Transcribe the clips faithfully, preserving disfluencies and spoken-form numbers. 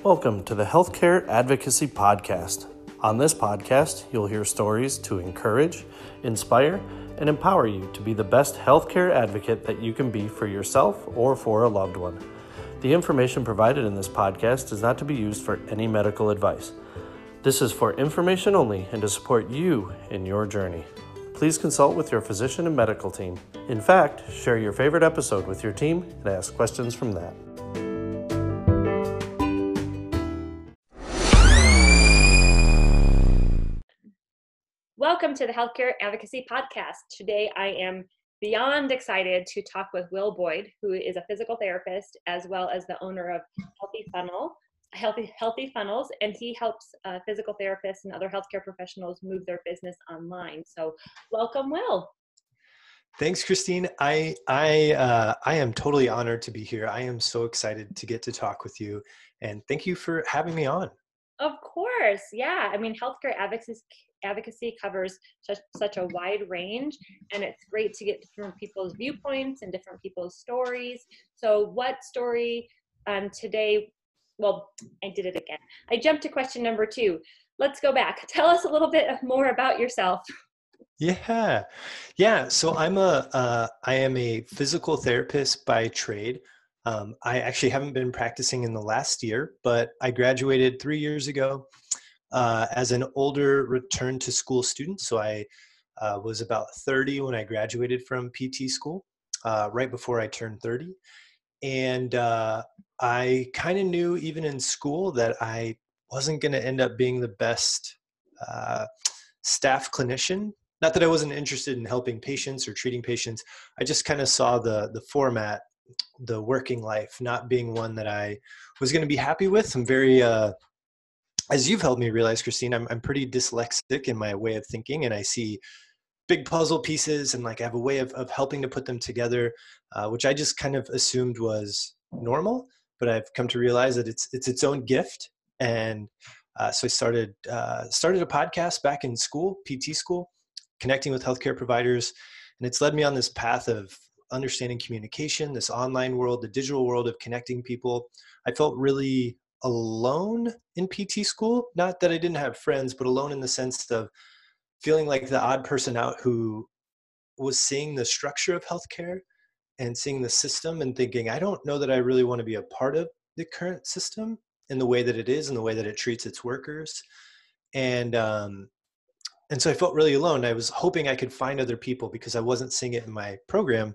Welcome to the Healthcare Advocacy Podcast. On this podcast, you'll hear stories to encourage, inspire, and empower you to be the best healthcare advocate that you can be for yourself or for a loved one. The information provided in this podcast is not to be used for any medical advice. This is for information only and to support you in your journey. Please consult with your physician and medical team. In fact, share your favorite episode with your team and ask questions from that. Welcome to the Healthcare Advocacy Podcast. Today I am beyond excited to talk with Will Boyd, who is a physical therapist as well as the owner of Healthy Funnel, Healthy Healthy Funnels, and he helps uh, physical therapists and other healthcare professionals move their business online. So welcome, Will. Thanks, Christine. I I uh, I am totally honored to be here. I am so excited to get to talk with you, and thank you for having me on. Of course, yeah. I mean, healthcare advocacy advocacy covers such such a wide range, and it's great to get different people's viewpoints and different people's stories. So, what story um, today? Well, I did it again. I jumped to question number two. Let's go back. Tell us a little bit more about yourself. Yeah, yeah. So I'm a uh, I am a physical therapist by trade. Um, I actually haven't been practicing in the last year, but I graduated three years ago uh, as an older return to school student. So I uh, was about thirty when I graduated from P T school, uh, right before I turned thirty. And uh, I kind of knew even in school that I wasn't going to end up being the best uh, staff clinician. Not that I wasn't interested in helping patients or treating patients. I just kind of saw the the format, the working life, not being one that I was going to be happy with. I'm very, uh, as you've helped me realize, Christine, I'm, I'm pretty dyslexic in my way of thinking, and I see big puzzle pieces and like I have a way of, of helping to put them together, uh, which I just kind of assumed was normal, but I've come to realize that it's, it's its own gift. And uh, so I started, uh, started a podcast back in school, P T school, connecting with healthcare providers. And it's led me on this path of understanding communication, this online world, the digital world of connecting people. I felt really alone in P T school. Not that I didn't have friends, but alone in the sense of feeling like the odd person out who was seeing the structure of healthcare and seeing the system and thinking, I don't know that I really want to be a part of the current system in the way that it is, in the way that it treats its workers. And, um, and so I felt really alone. I was hoping I could find other people because I wasn't seeing it in my program,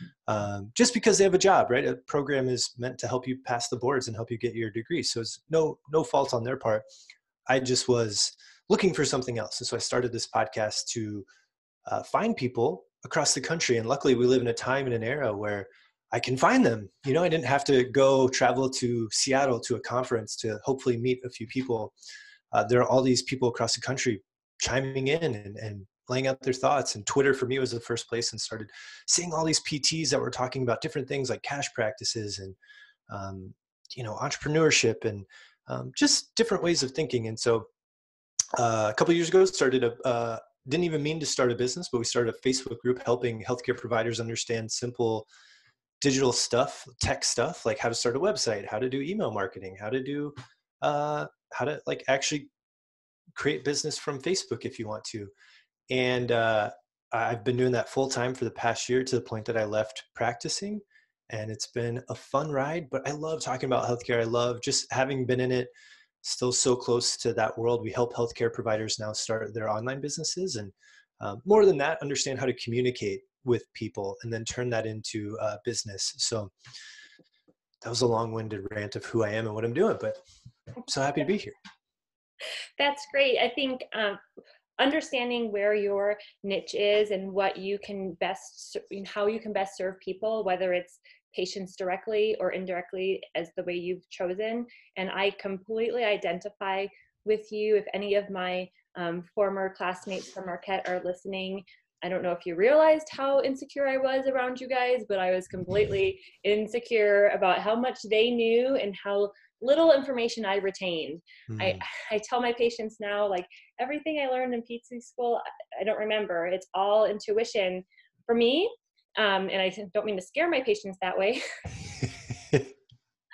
um, just because they have a job, right? A program is meant to help you pass the boards and help you get your degree. So it's no, no fault on their part. I just was looking for something else. And so I started this podcast to uh, find people across the country. And luckily we live in a time and an era where I can find them. You know, I didn't have to go travel to Seattle to a conference to hopefully meet a few people. Uh, there are all these people across the country chiming in and, and laying out their thoughts. And Twitter for me was the first place, and started seeing all these P Ts that were talking about different things like cash practices and, um, you know, entrepreneurship and um, just different ways of thinking. And so Uh, a couple of years ago, started a, uh, didn't even mean to start a business, but we started a Facebook group helping healthcare providers understand simple digital stuff, tech stuff, like how to start a website, how to do email marketing, how to do, uh, how to like actually create business from Facebook if you want to. And uh, I've been doing that full time for the past year to the point that I left practicing. And it's been a fun ride, but I love talking about healthcare. I love just having been in it, still so close to that world. We help healthcare providers now start their online businesses. And um, more than that, understand how to communicate with people and then turn that into uh, business. So that was a long-winded rant of who I am and what I'm doing, but I'm so happy to be here. That's great. I think um, understanding where your niche is and what you can best, how you can best serve people, whether it's patients directly or indirectly as the way you've chosen. And I completely identify with you. If any of my um, former classmates from Marquette are listening, I don't know if you realized how insecure I was around you guys, but I was completely insecure about how much they knew and how little information I retained. Mm. I, I tell my patients now, like, everything I learned in P T school, I don't remember. It's all intuition for me. Um, and I don't mean to scare my patients that way.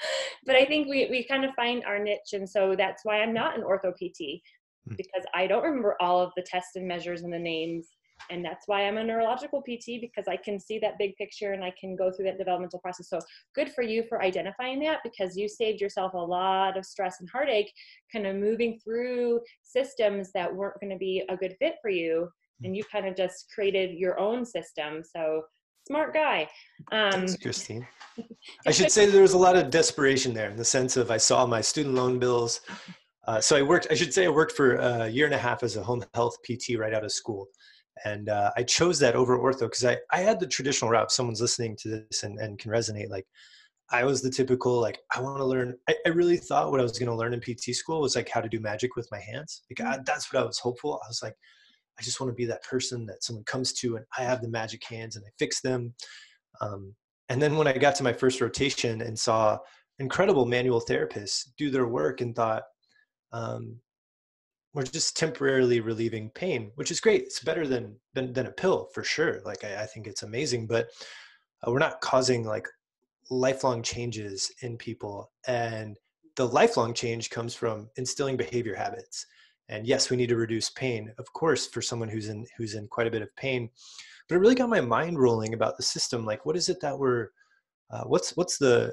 but I think we, we kind of find our niche. And so that's why I'm not an ortho P T, because I don't remember all of the tests and measures and the names. And that's why I'm a neurological P T, because I can see that big picture and I can go through that developmental process. So good for you for identifying that, because you saved yourself a lot of stress and heartache kind of moving through systems that weren't going to be a good fit for you. And you kind of just created your own system. So smart guy. Um, Thanks, Christine. I should say there was a lot of desperation there, in the sense of I saw my student loan bills. Uh, so I worked, I should say I worked for a year and a half as a home health P T right out of school. And uh, I chose that over ortho because I, I had the traditional route. If someone's listening to this and, and can resonate, like I was the typical, like, I want to learn, I, I really thought what I was going to learn in P T school was like how to do magic with my hands. Like I, that's what I was hopeful. I was like, I just want to be that person that someone comes to and I have the magic hands and I fix them. Um, and then when I got to my first rotation and saw incredible manual therapists do their work and thought, um, we're just temporarily relieving pain, which is great. It's better than than, than a pill for sure. Like I, I think it's amazing, but uh, we're not causing like lifelong changes in people. And the lifelong change comes from instilling behavior habits. And yes, we need to reduce pain, of course, for someone who's in who's in quite a bit of pain. But it really got my mind rolling about the system. Like, what is it that we're, uh, what's what's the,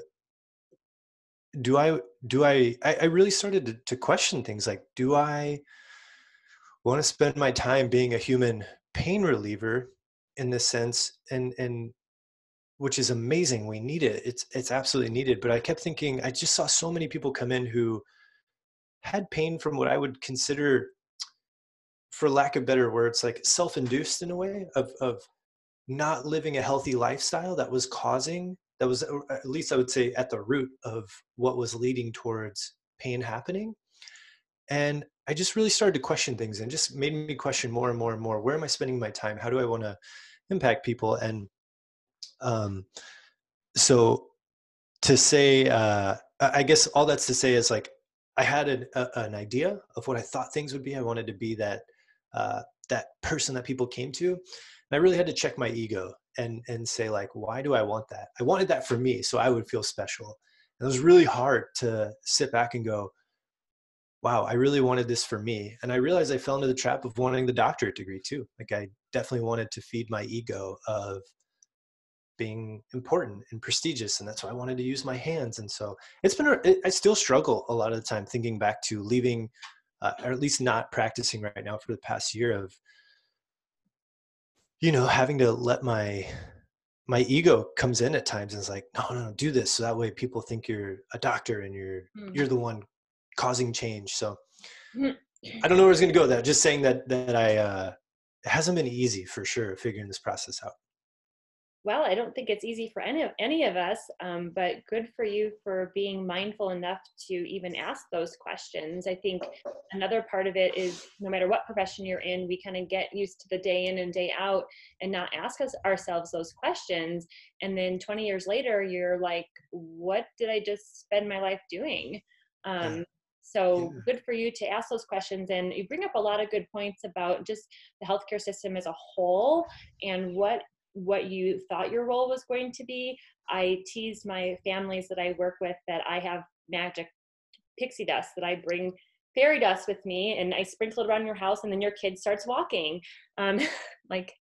do I do I I, I really started to, to question things like, do I want to spend my time being a human pain reliever in this sense, and and which is amazing. We need it. It's it's absolutely needed. But I kept thinking, I just saw so many people come in who had pain from what I would consider, for lack of better words, like self-induced in a way of, of not living a healthy lifestyle that was causing, that was, at least I would say, at the root of what was leading towards pain happening. And I just really started to question things, and just made me question more and more and more, where am I spending my time? How do I want to impact people? And um, so to say, uh, I guess all that's to say is, like, I had an, a, an idea of what I thought things would be. I wanted to be that uh, that person that people came to. And I really had to check my ego and and say, like, why do I want that? I wanted that for me, so I would feel special. And it was really hard to sit back and go, wow, I really wanted this for me. And I realized I fell into the trap of wanting the doctorate degree too. Like I definitely wanted to feed my ego of being important and prestigious. And that's why I wanted to use my hands. And so it's been, a, I still struggle a lot of the time thinking back to leaving, uh, or at least not practicing right now for the past year, of, you know, having to let my, my ego comes in at times and is like, no, no, no, do this. So that way people think you're a doctor and you're, mm-hmm. you're the one causing change. So mm-hmm. I don't know where it's going to go with that. Just saying that, that I, uh, it hasn't been easy for sure figuring this process out. Well, I don't think it's easy for any of, any of us, um, but good for you for being mindful enough to even ask those questions. I think another part of it is, no matter what profession you're in, we kind of get used to the day in and day out and not ask us ourselves those questions. And then twenty years later, you're like, what did I just spend my life doing? Um, yeah. So yeah. Good for you to ask those questions. And you bring up a lot of good points about just the healthcare system as a whole and what what you thought your role was going to be. I tease my families that I work with that I have magic pixie dust, that I bring fairy dust with me and I sprinkle it around your house and then your kid starts walking. Um, like,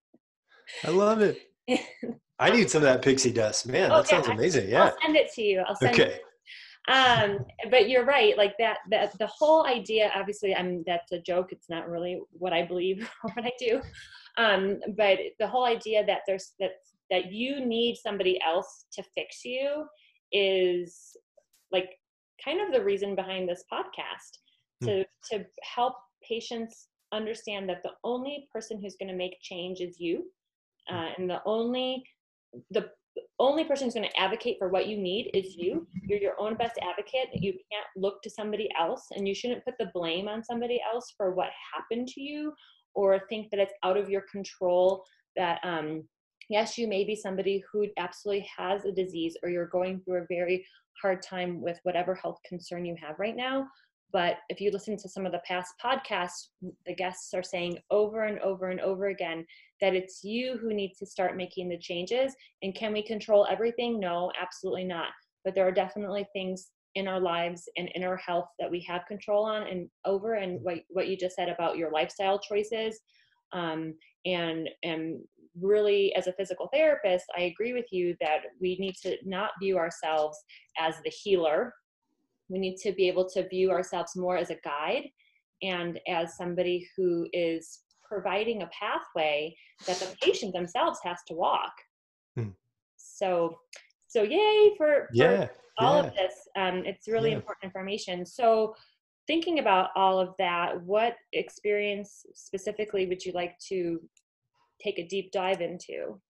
I love it. I need some of that pixie dust, man. Oh, that sounds yeah. amazing. Yeah. I'll send it to you. I'll send okay. it. Um, but you're right. Like that, that the whole idea, obviously I'm, that's a joke. It's not really what I believe or what I do. Um, but the whole idea that there's that, that you need somebody else to fix you is like kind of the reason behind this podcast, to, mm. to help patients understand that the only person who's going to make change is you. Uh, and the only, the only person who's going to advocate for what you need is you. You're your own best advocate. You can't look to somebody else, and you shouldn't put the blame on somebody else for what happened to you, or think that it's out of your control. That, um, yes, you may be somebody who absolutely has a disease, or you're going through a very hard time with whatever health concern you have right now. But if you listen to some of the past podcasts, the guests are saying over and over and over again that it's you who needs to start making the changes. And can we control everything? No, absolutely not. but there are definitely things in our lives and in our health that we have control on and over. And what, what you just said about your lifestyle choices. Um, and, and really, as a physical therapist, I agree with you that we need to not view ourselves as the healer. We need to be able to view ourselves more as a guide and as somebody who is providing a pathway that the patient themselves has to walk. Hmm. So, so yay for, for yeah, all yeah. of this. Um, it's really yeah. important information. So thinking about all of that, what experience specifically would you like to take a deep dive into?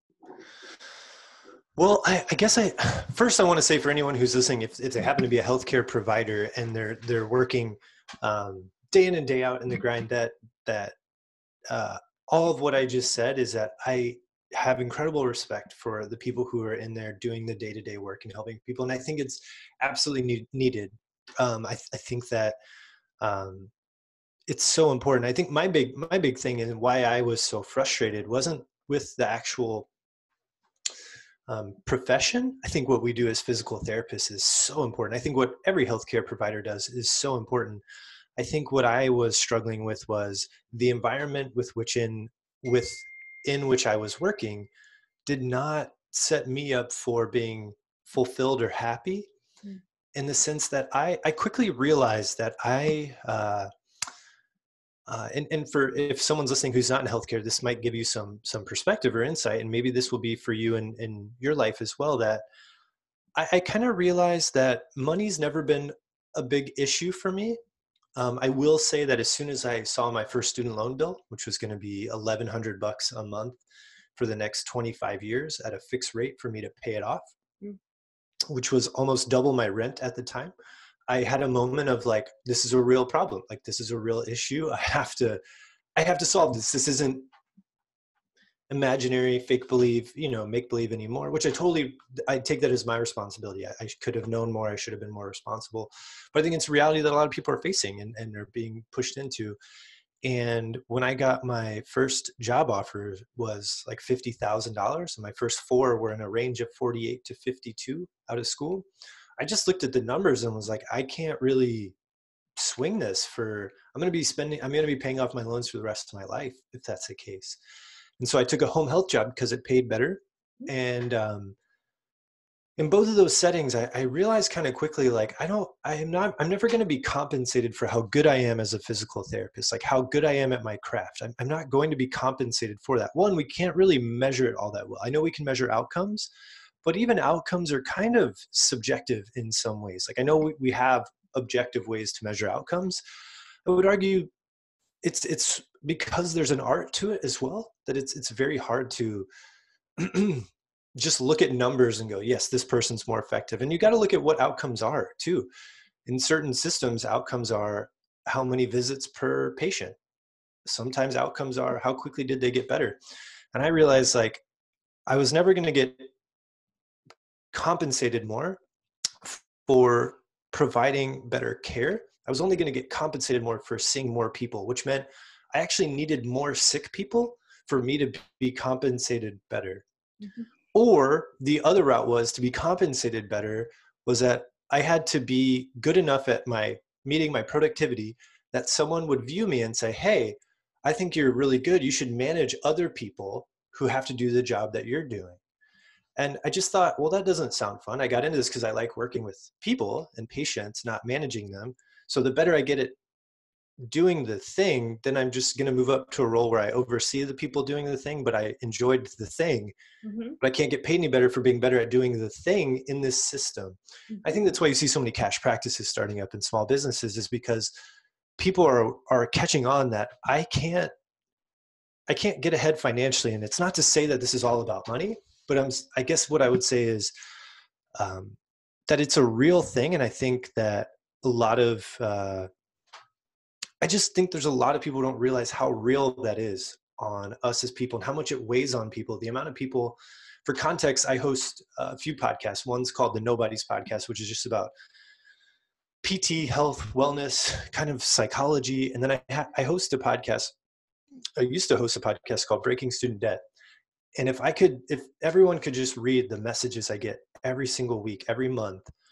Well, I, I guess I first I want to say for anyone who's listening, if, if they happen to be a healthcare provider and they're they're working um, day in and day out in the grind, that that uh, all of what I just said is that I have incredible respect for the people who are in there doing the day-to-day work and helping people, and I think it's absolutely need, needed. Um, I, I think that um, it's so important. I think my big my big thing and why I was so frustrated wasn't with the actual Um, profession. I think what we do as physical therapists is so important. I think what every healthcare provider does is so important. I think what I was struggling with was the environment with which in with in which I was working did not set me up for being fulfilled or happy. Mm. In the sense that I I quickly realized that I uh, Uh, and, and for if someone's listening who's not in healthcare, this might give you some some perspective or insight, and maybe this will be for you in, in your life as well, that I, I kind of realized that money's never been a big issue for me. Um, I will say that as soon as I saw my first student loan bill, which was going to be eleven hundred bucks a month for the next twenty-five years at a fixed rate for me to pay it off, mm. which was almost double my rent at the time, I had a moment of like, this is a real problem. Like, this is a real issue. I have to, I have to solve this. This isn't imaginary, fake believe, you know, make believe anymore, which I totally, I take that as my responsibility. I, I could have known more. I should have been more responsible, but I think it's a reality that a lot of people are facing and, and are being pushed into. And when I got my first job offer was like fifty thousand dollars. And my first four were in a range of forty-eight to fifty-two out of school. I just looked at the numbers and was like, I can't really swing this for, I'm going to be spending, I'm going to be paying off my loans for the rest of my life if that's the case. And so I took a home health job because it paid better. And um, in both of those settings, I, I realized kind of quickly, like, I don't, I am not, I'm never going to be compensated for how good I am as a physical therapist, like how good I am at my craft. I'm, I'm not going to be compensated for that. One, we can't really measure it all that well. I know we can measure outcomes, but even outcomes are kind of subjective in some ways. Like, I know we, we have objective ways to measure outcomes. I would argue it's it's because there's an art to it as well, that it's it's very hard to just look at numbers and go, yes, this person's more effective. And you got to look at what outcomes are too. In certain systems, outcomes are how many visits per patient. Sometimes outcomes are how quickly did they get better. And I realized, like, I was never going to get compensated more for providing better care. I was only going to get compensated more for seeing more people, which meant I actually needed more sick people for me to be compensated better. Mm-hmm. Or the other route was to be compensated better was that I had to be good enough at my meeting my productivity that someone would view me and say, hey, I think you're really good. You should manage other people who have to do the job that you're doing. And I just thought, well, that doesn't sound fun. I got into this because I like working with people and patients, not managing them. So the better I get at doing the thing, then I'm just going to move up to a role where I oversee the people doing the thing, but I enjoyed the thing. Mm-hmm. But I can't get paid any better for being better at doing the thing in this system. Mm-hmm. I think that's why you see so many cash practices starting up in small businesses, is because people are are catching on that I can't I can't get ahead financially. And it's not to say that this is all about money, but I'm, I guess what I would say is um, that it's a real thing. And I think that a lot of, uh, I just think there's a lot of people who don't realize how real that is on us as people and how much it weighs on people. The amount of people, for context, I host a few podcasts. One's called the Nobody's Podcast, which is just about P T, health, wellness, kind of psychology. And then I, ha- I host a podcast. I used to host a podcast called Breaking Student Debt. And if I could, if everyone could just read the messages I get every single week, every month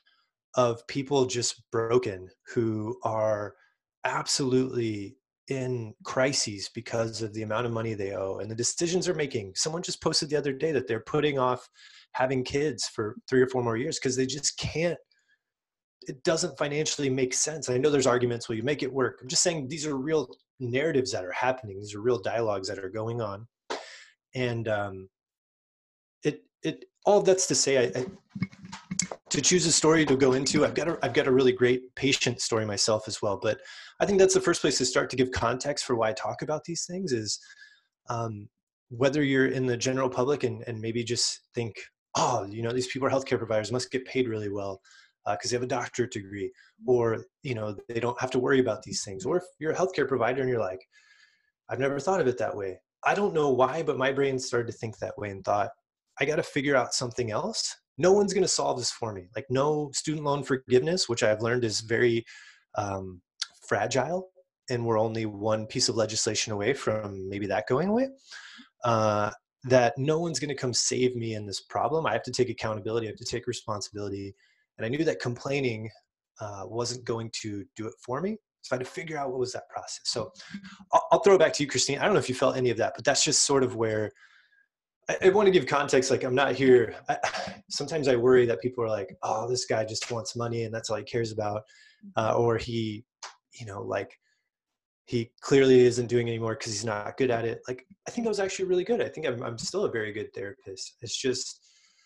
of people just broken who are absolutely in crises because of the amount of money they owe and the decisions they're making. Someone just posted the other day that they're putting off having kids for three or four more years because they just can't. It doesn't financially make sense. I know there's arguments, will you make it work? I'm just saying these are real narratives that are happening. These are real dialogues that are going on. And um, it, it, all that's to say, I, I, to choose a story to go into, I've got a, I've got a really great patient story myself as well. But I think that's the first place to start to give context for why I talk about these things is um, whether you're in the general public and, and maybe just think, oh, you know, these people are healthcare providers, must get paid really well because uh, they have a doctorate degree, or, you know, they don't have to worry about these things. Or if you're a healthcare provider and you're like, I've never thought of it that way. I don't know why, but my brain started to think that way and thought, I got to figure out something else. No one's going to solve this for me. Like no student loan forgiveness, which I've learned is very um, fragile. And we're only one piece of legislation away from maybe that going away. Uh, that no one's going to come save me in this problem. I have to take accountability. I have to take responsibility. And I knew that complaining uh, wasn't going to do it for me. So I had to figure out what was that process. So I'll, I'll throw it back to you, Christine. I don't know if you felt any of that, but that's just sort of where I, I want to give context. Like I'm not here. I, sometimes I worry that people are like, oh, this guy just wants money and that's all he cares about. Uh, or he, you know, like he clearly isn't doing anymore because he's not good at it. Like, I think I was actually really good. I think I'm, I'm still a very good therapist. It's just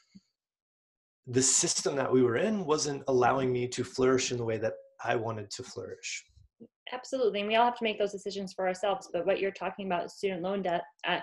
the system that we were in wasn't allowing me to flourish in the way that I wanted to flourish. Absolutely. And we all have to make those decisions for ourselves. But what you're talking about, student loan debt, uh,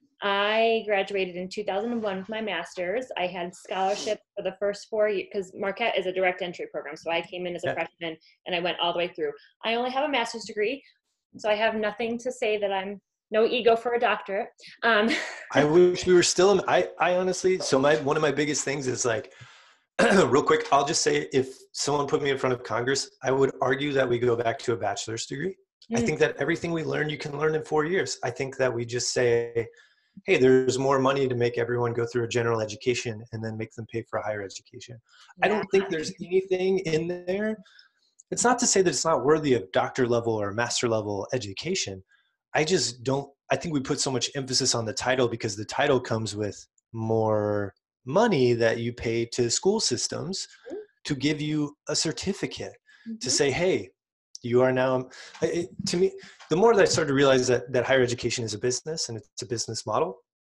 I graduated in two thousand one with my master's. I had scholarship for the first four years because Marquette is a direct entry program. So I came in as a yeah. freshman and I went all the way through. I only have a master's degree, so I have nothing to say that I'm no ego for a doctorate. Um, I wish we were still in, I, I honestly, so my, one of my biggest things is like, real quick, I'll just say if someone put me in front of Congress, I would argue that we go back to a bachelor's degree. Mm. I think that everything we learn, you can learn in four years. I think that we just say, hey, there's more money to make everyone go through a general education and then make them pay for a higher education. Yeah. I don't think there's anything in there. It's not to say that it's not worthy of doctor level or master level education. I just don't, I think we put so much emphasis on the title because the title comes with more money that you pay to school systems to give you a certificate mm-hmm. to say, hey, you are now, it, to me, the more that I started to realize that, that higher education is a business and it's a business model.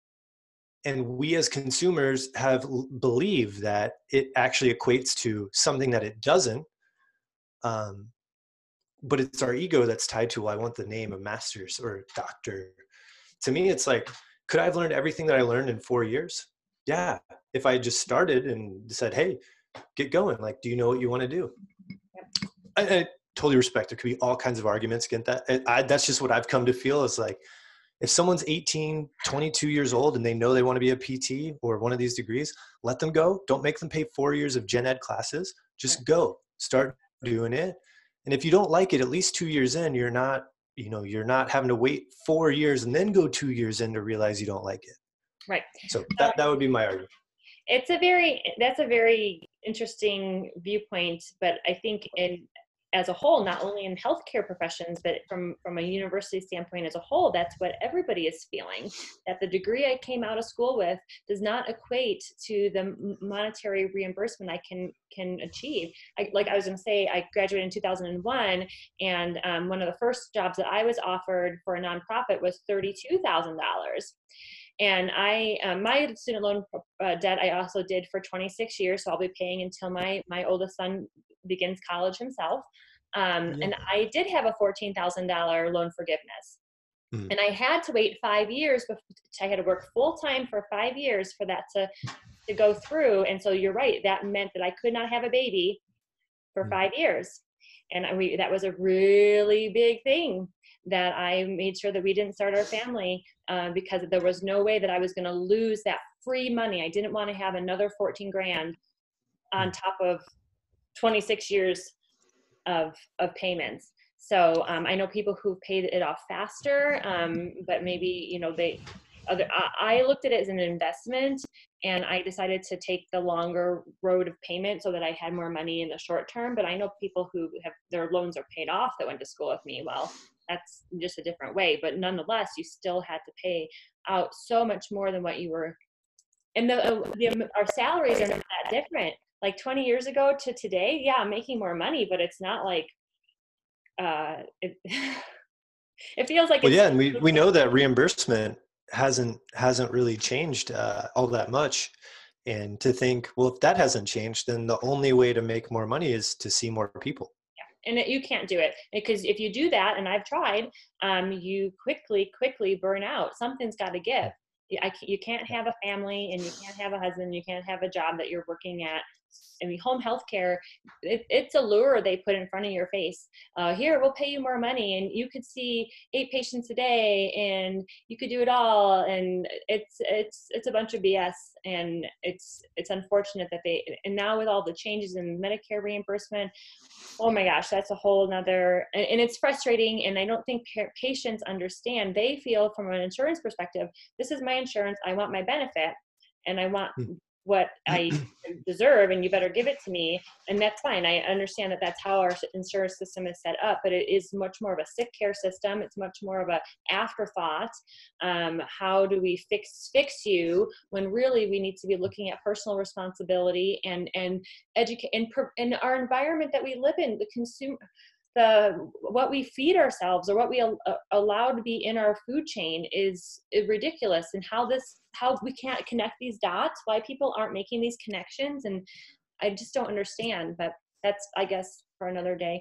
And we as consumers have believed that it actually equates to something that it doesn't. Um, but it's our ego that's tied to, well, I want the name of master's or doctor. To me, it's like, could I have learned everything that I learned in four years? Yeah. If I just started and said, hey, get going. Like, do you know what you want to do? Yep. I, I totally respect. There could be all kinds of arguments against that. I, I, that's just what I've come to feel is like, if someone's eighteen, twenty-two years old and they know they want to be a P T or one of these degrees, let them go. Don't make them pay four years of gen ed classes. Just go, start doing it. And if you don't like it, at least two years in, you're not, you know, you're not having to wait four years and then go two years in to realize you don't like it. Right. So that, that would be my argument. It's a very, that's a very interesting viewpoint, but I think in, as a whole, not only in healthcare professions, but from, from a university standpoint as a whole, that's what everybody is feeling, that the degree I came out of school with does not equate to the monetary reimbursement I can, can achieve. I, like I was gonna say, I graduated in two thousand one, and um, one of the first jobs that I was offered for a nonprofit was thirty-two thousand dollars. And I, um, my student loan uh, debt, I also did for twenty-six years. So I'll be paying until my, my oldest son begins college himself. Um, yeah. And I did have a fourteen thousand dollars loan forgiveness. Mm. And I had to wait five years. Before, I had to work full time for five years for that to, to go through. And so you're right. That meant that I could not have a baby for mm. five years. And we, that was a really big thing that I made sure that we didn't start our family uh, because there was no way that I was going to lose that free money. I didn't want to have another fourteen grand on top of twenty-six years of, of payments. So um, I know people who've paid it off faster, um, but maybe, you know, they, other, I, I looked at it as an investment, and I decided to take the longer road of payment so that I had more money in the short term. But I know people who have their loans are paid off that went to school with me. Well, that's just a different way, but nonetheless, you still had to pay out so much more than what you were. And the, uh, the our salaries are not that different. Like twenty years ago to today, yeah, I'm making more money, but it's not like uh, it. It feels like Well, it's yeah, and we we know that reimbursement hasn't hasn't really changed uh, all that much. And to think, well, if that hasn't changed, then the only way to make more money is to see more people. And it, you can't do it, because if you do that, and I've tried, um, you quickly, quickly burn out. Something's got to give. You, I, you can't have a family, and you can't have a husband. You can't have a job that you're working at. I mean, home health care, it, it's a lure they put in front of your face. Uh, here, we'll pay you more money, and you could see eight patients a day, and you could do it all. And it's it's it's a bunch of B S, and it's it's unfortunate that they. And now with all the changes in Medicare reimbursement, oh my gosh, that's a whole nother. And, and it's frustrating. And I don't think pa- patients understand. They feel from an insurance perspective, this is my insurance. I want my benefit, and I want what I deserve, and you better give it to me. And that's fine. I understand that that's how our insurance system is set up, but it is much more of a sick care system. It's much more of a afterthought. Um, how do we fix fix you, when really we need to be looking at personal responsibility and and educate and, and our environment that we live in, the consumer, the what we feed ourselves, or what we al- allow to be in our food chain is, is ridiculous. And how this how we can't connect these dots, why people aren't making these connections, and I just don't understand. But that's, I guess, for another day.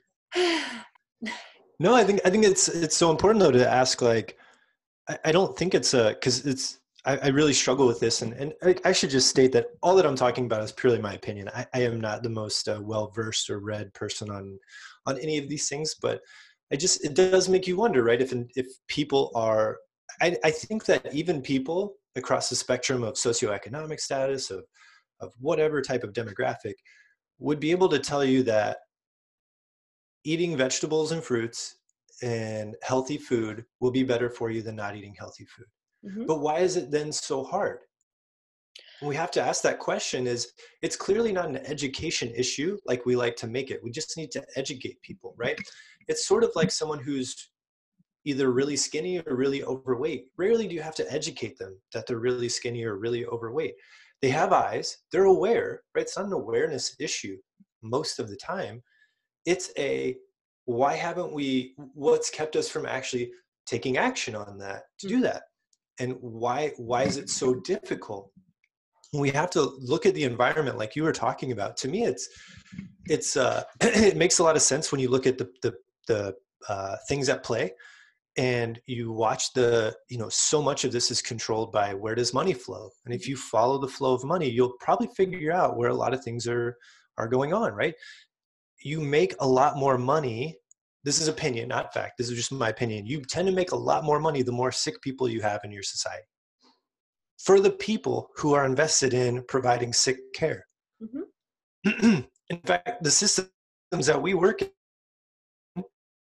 No, I think I think it's it's so important though to ask, like, I, I don't think it's a, because it's I, I really struggle with this, and and I, I should just state that all that I'm talking about is purely my opinion. I, I am not the most uh, well versed or read person on on any of these things, but I just, it does make you wonder, right? If if people are, I, I think that even people across the spectrum of socioeconomic status, of of whatever type of demographic, would be able to tell you that eating vegetables and fruits and healthy food will be better for you than not eating healthy food. Mm-hmm. But why is it then so hard? And we have to ask that question. Is it's clearly not an education issue like we like to make it. We just need to educate people, right? It's sort of like someone who's either really skinny or really overweight. Rarely do you have to educate them that they're really skinny or really overweight. They have eyes, they're aware, right? It's not an awareness issue most of the time. It's a, why haven't we, what's kept us from actually taking action on that to do that? And why, why is it so difficult? We have to look at the environment like you were talking about. To me, it's, it's, uh, it makes a lot of sense when you look at the, the, the uh, things at play, and you watch the, you know, so much of this is controlled by where does money flow? And if you follow the flow of money, you'll probably figure out where a lot of things are, are going on, right? You make a lot more money. This is opinion, not fact. This is just my opinion. You tend to make a lot more money the more sick people you have in your society, for the people who are invested in providing sick care. Mm-hmm. In fact, the systems that we work in,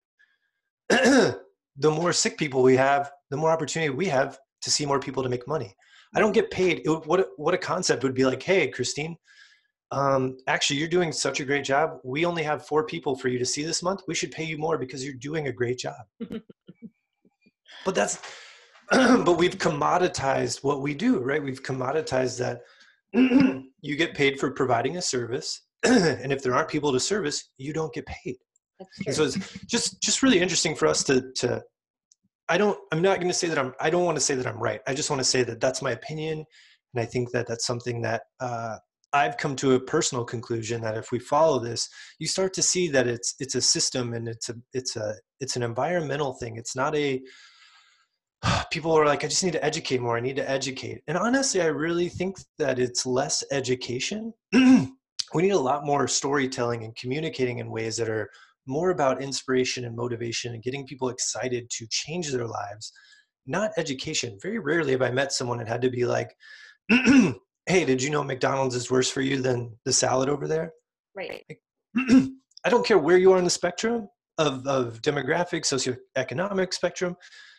the more sick people we have, the more opportunity we have to see more people to make money. I don't get paid. It, what, what a concept would be like, hey, Christine, um, actually, you're doing such a great job. We only have four people for you to see this month. We should pay you more because you're doing a great job. But that's, but we've commoditized what we do, right? We've commoditized that you get paid for providing a service. And if there aren't people to service, you don't get paid. And so it's just, just really interesting for us to, to, I don't, I'm not going to say that I'm, I don't want to say that I'm right. I just want to say that that's my opinion. And I think that that's something that, uh, I've come to a personal conclusion that if we follow this, you start to see that it's, it's a system, and it's a, it's a, it's an environmental thing. It's not a, people are like, I just need to educate more. I need to educate. And honestly, I really think that it's less education. We need a lot more storytelling and communicating in ways that are more about inspiration and motivation and getting people excited to change their lives, not education. Very rarely have I met someone that had to be like, hey, did you know McDonald's is worse for you than the salad over there? Right. I don't care where you are on the spectrum of, of demographic, socioeconomic spectrum.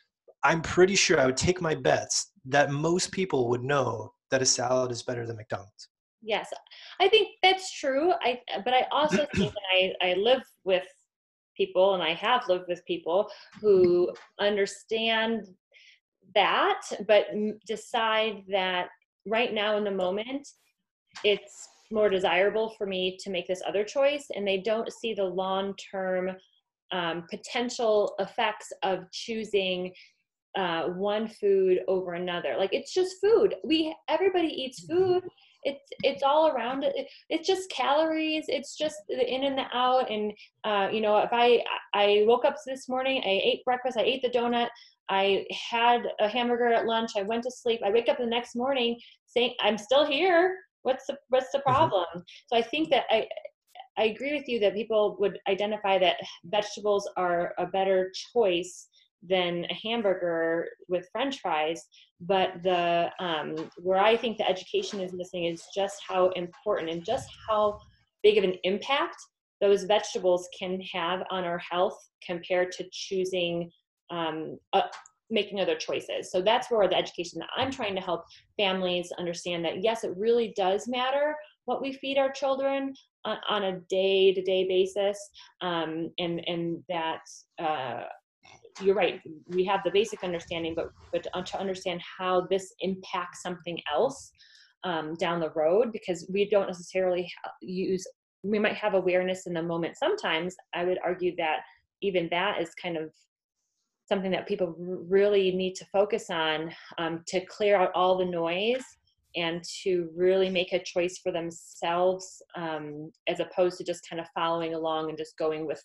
I'm pretty sure I would take my bets that most people would know that a salad is better than McDonald's. Yes, I think that's true. I but I also think that I, I live with people, and I have lived with people who understand that, but decide that right now in the moment, it's more desirable for me to make this other choice, and they don't see the long-term um, potential effects of choosing uh, one food over another. Like, it's just food. We everybody eats food. It's it's all around it. It's just calories. It's just the in and the out. And uh, you know, if I I woke up this morning, I ate breakfast, I ate the donut, I had a hamburger at lunch, I went to sleep. I wake up the next morning saying I'm still here. What's the what's the problem? Mm-hmm. So I think that I I agree with you that people would identify that vegetables are a better choice than a hamburger with French fries. But the um, where I think the education is missing is just how important and just how big of an impact those vegetables can have on our health compared to choosing um, uh, making other choices. So that's where the education that I'm trying to help families understand that, yes, it really does matter what we feed our children on, on a day-to-day basis, um, and and that uh, you're right, we have the basic understanding, but but to understand how this impacts something else um, down the road, because we don't necessarily use, we might have awareness in the moment. Sometimes I would argue that even that is kind of something that people really need to focus on um, to clear out all the noise and to really make a choice for themselves, um, as opposed to just kind of following along and just going with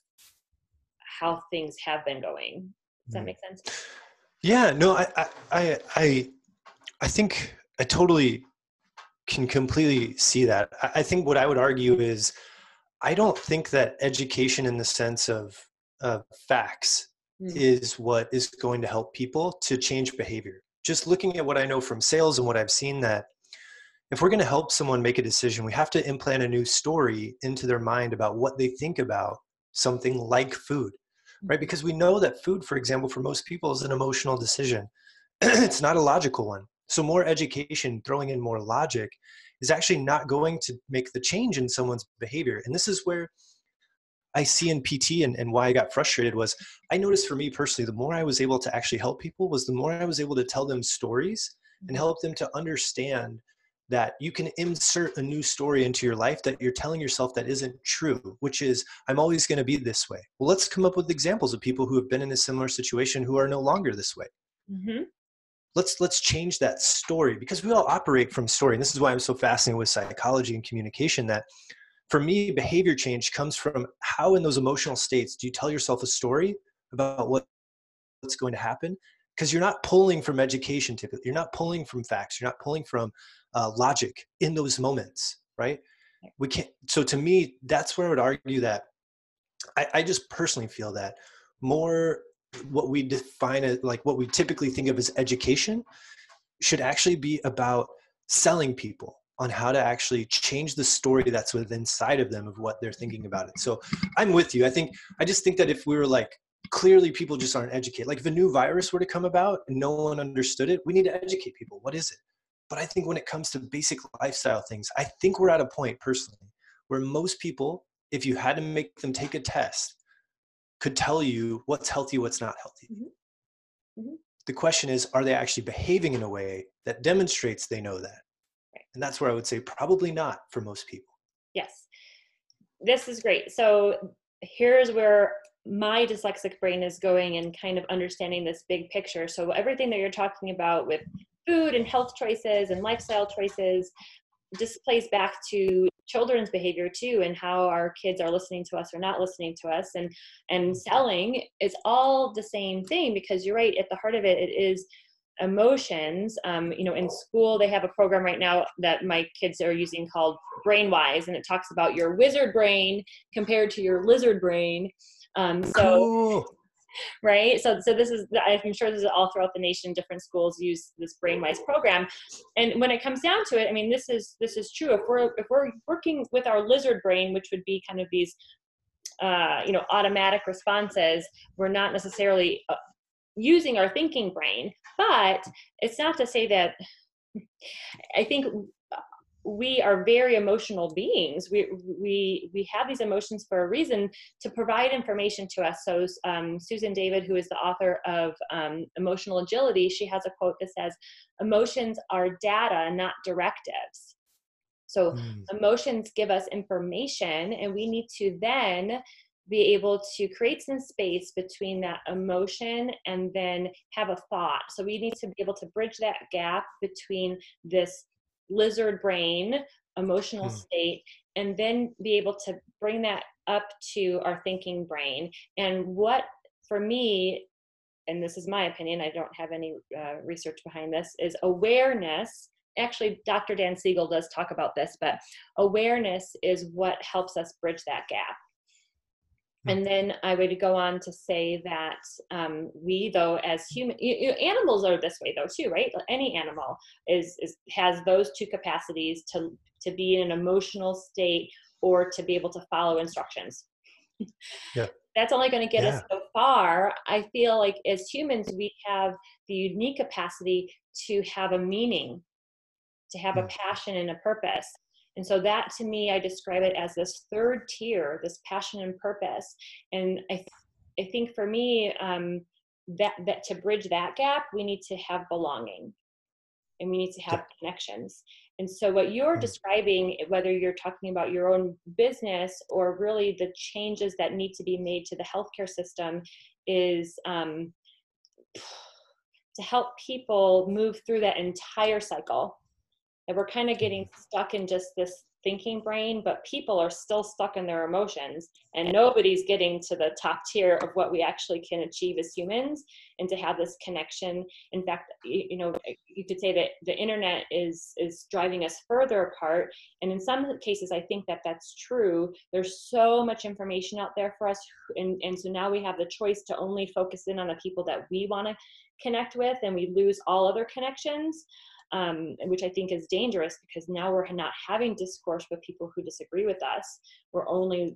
how things have been going. Does that make sense? Yeah, no, I, I, I, I think I totally can completely see that. I think what I would argue is, I don't think that education in the sense of, of facts mm. is what is going to help people to change behavior. Just looking at what I know from sales and what I've seen, that if we're going to help someone make a decision, we have to implant a new story into their mind about what they think about something like food, right? Because we know that food, for example, for most people is an emotional decision. It's not a logical one. So more education, throwing in more logic, is actually not going to make the change in someone's behavior. And this is where I see in P T and, and why I got frustrated was, I noticed for me personally, the more I was able to actually help people was the more I was able to tell them stories and help them to understand that you can insert a new story into your life that you're telling yourself that isn't true, which is, I'm always going to be this way. Well, let's come up with examples of people who have been in a similar situation who are no longer this way. Mm-hmm. Let's let's change that story, because we all operate from story. And this is why I'm so fascinated with psychology and communication, that for me, behavior change comes from how in those emotional states do you tell yourself a story about what, what's going to happen? Because you're not pulling from education typically. You're not pulling from facts. You're not pulling from uh, logic in those moments, right? We can't. So to me, that's where I would argue that I, I just personally feel that more what we define as, like what we typically think of as education, should actually be about selling people on how to actually change the story that's within inside of them of what they're thinking about it. So I'm with you. I think, I just think that if we were like, clearly people just aren't educated. Like if a new virus were to come about and no one understood it, we need to educate people. What is it? But I think when it comes to basic lifestyle things, I think we're at a point personally where most people, if you had to make them take a test, could tell you what's healthy, what's not healthy. Mm-hmm. Mm-hmm. The question is, are they actually behaving in a way that demonstrates they know that? Right. And that's where I would say probably not for most people. Yes, this is great. So here's where my dyslexic brain is going and kind of understanding this big picture. So everything that you're talking about with food and health choices and lifestyle choices just plays back to children's behavior too, and how our kids are listening to us or not listening to us. And and selling is all the same thing, because you're right, at the heart of it, it is emotions. Um, you know, in school, they have a program right now that my kids are using called Brainwise, and it talks about your wizard brain compared to your lizard brain. Um, so, cool. Right. So, so this is, I'm sure this is all throughout the nation. Different schools use this Brainwise program. And when it comes down to it, I mean, this is, this is true. If we're, if we're working with our lizard brain, which would be kind of these, uh, you know, automatic responses, we're not necessarily uh, using our thinking brain. But it's not to say that I think we are very emotional beings. We we we have these emotions for a reason, to provide information to us. So um, Susan David, who is the author of um, Emotional Agility, she has a quote that says, "Emotions are data, not directives." So mm. emotions give us information, and we need to then be able to create some space between that emotion and then have a thought. So we need to be able to bridge that gap between this lizard brain emotional mm. state, and then be able to bring that up to our thinking brain. And what, for me, and this is my opinion, I don't have any uh, research behind this, is awareness. Actually, Doctor Dan Siegel does talk about this, but awareness is what helps us bridge that gap. And then I would go on to say that um, we, though, as human, you, you, animals are this way, though, too, right? Any animal is, is has those two capacities to to be in an emotional state or to be able to follow instructions. Yeah. That's only going to get yeah. us so far. I feel like as humans, we have the unique capacity to have a meaning, to have mm. a passion and a purpose. And so that, to me, I describe it as this third tier, this passion and purpose. And I, th- I think for me, um, that that to bridge that gap, we need to have belonging, and we need to have yeah. connections. And so what you're mm-hmm. describing, whether you're talking about your own business or really the changes that need to be made to the healthcare system, is um, to help people move through that entire cycle. That we're kind of getting stuck in just this thinking brain, but people are still stuck in their emotions, and nobody's getting to the top tier of what we actually can achieve as humans, and to have this connection. In fact, you know, you could say that the internet is is driving us further apart. And in some cases, I think that that's true. There's so much information out there for us. And, and so now we have the choice to only focus in on the people that we want to connect with, and we lose all other connections. Um, which I think is dangerous, because now we're not having discourse with people who disagree with us. We're only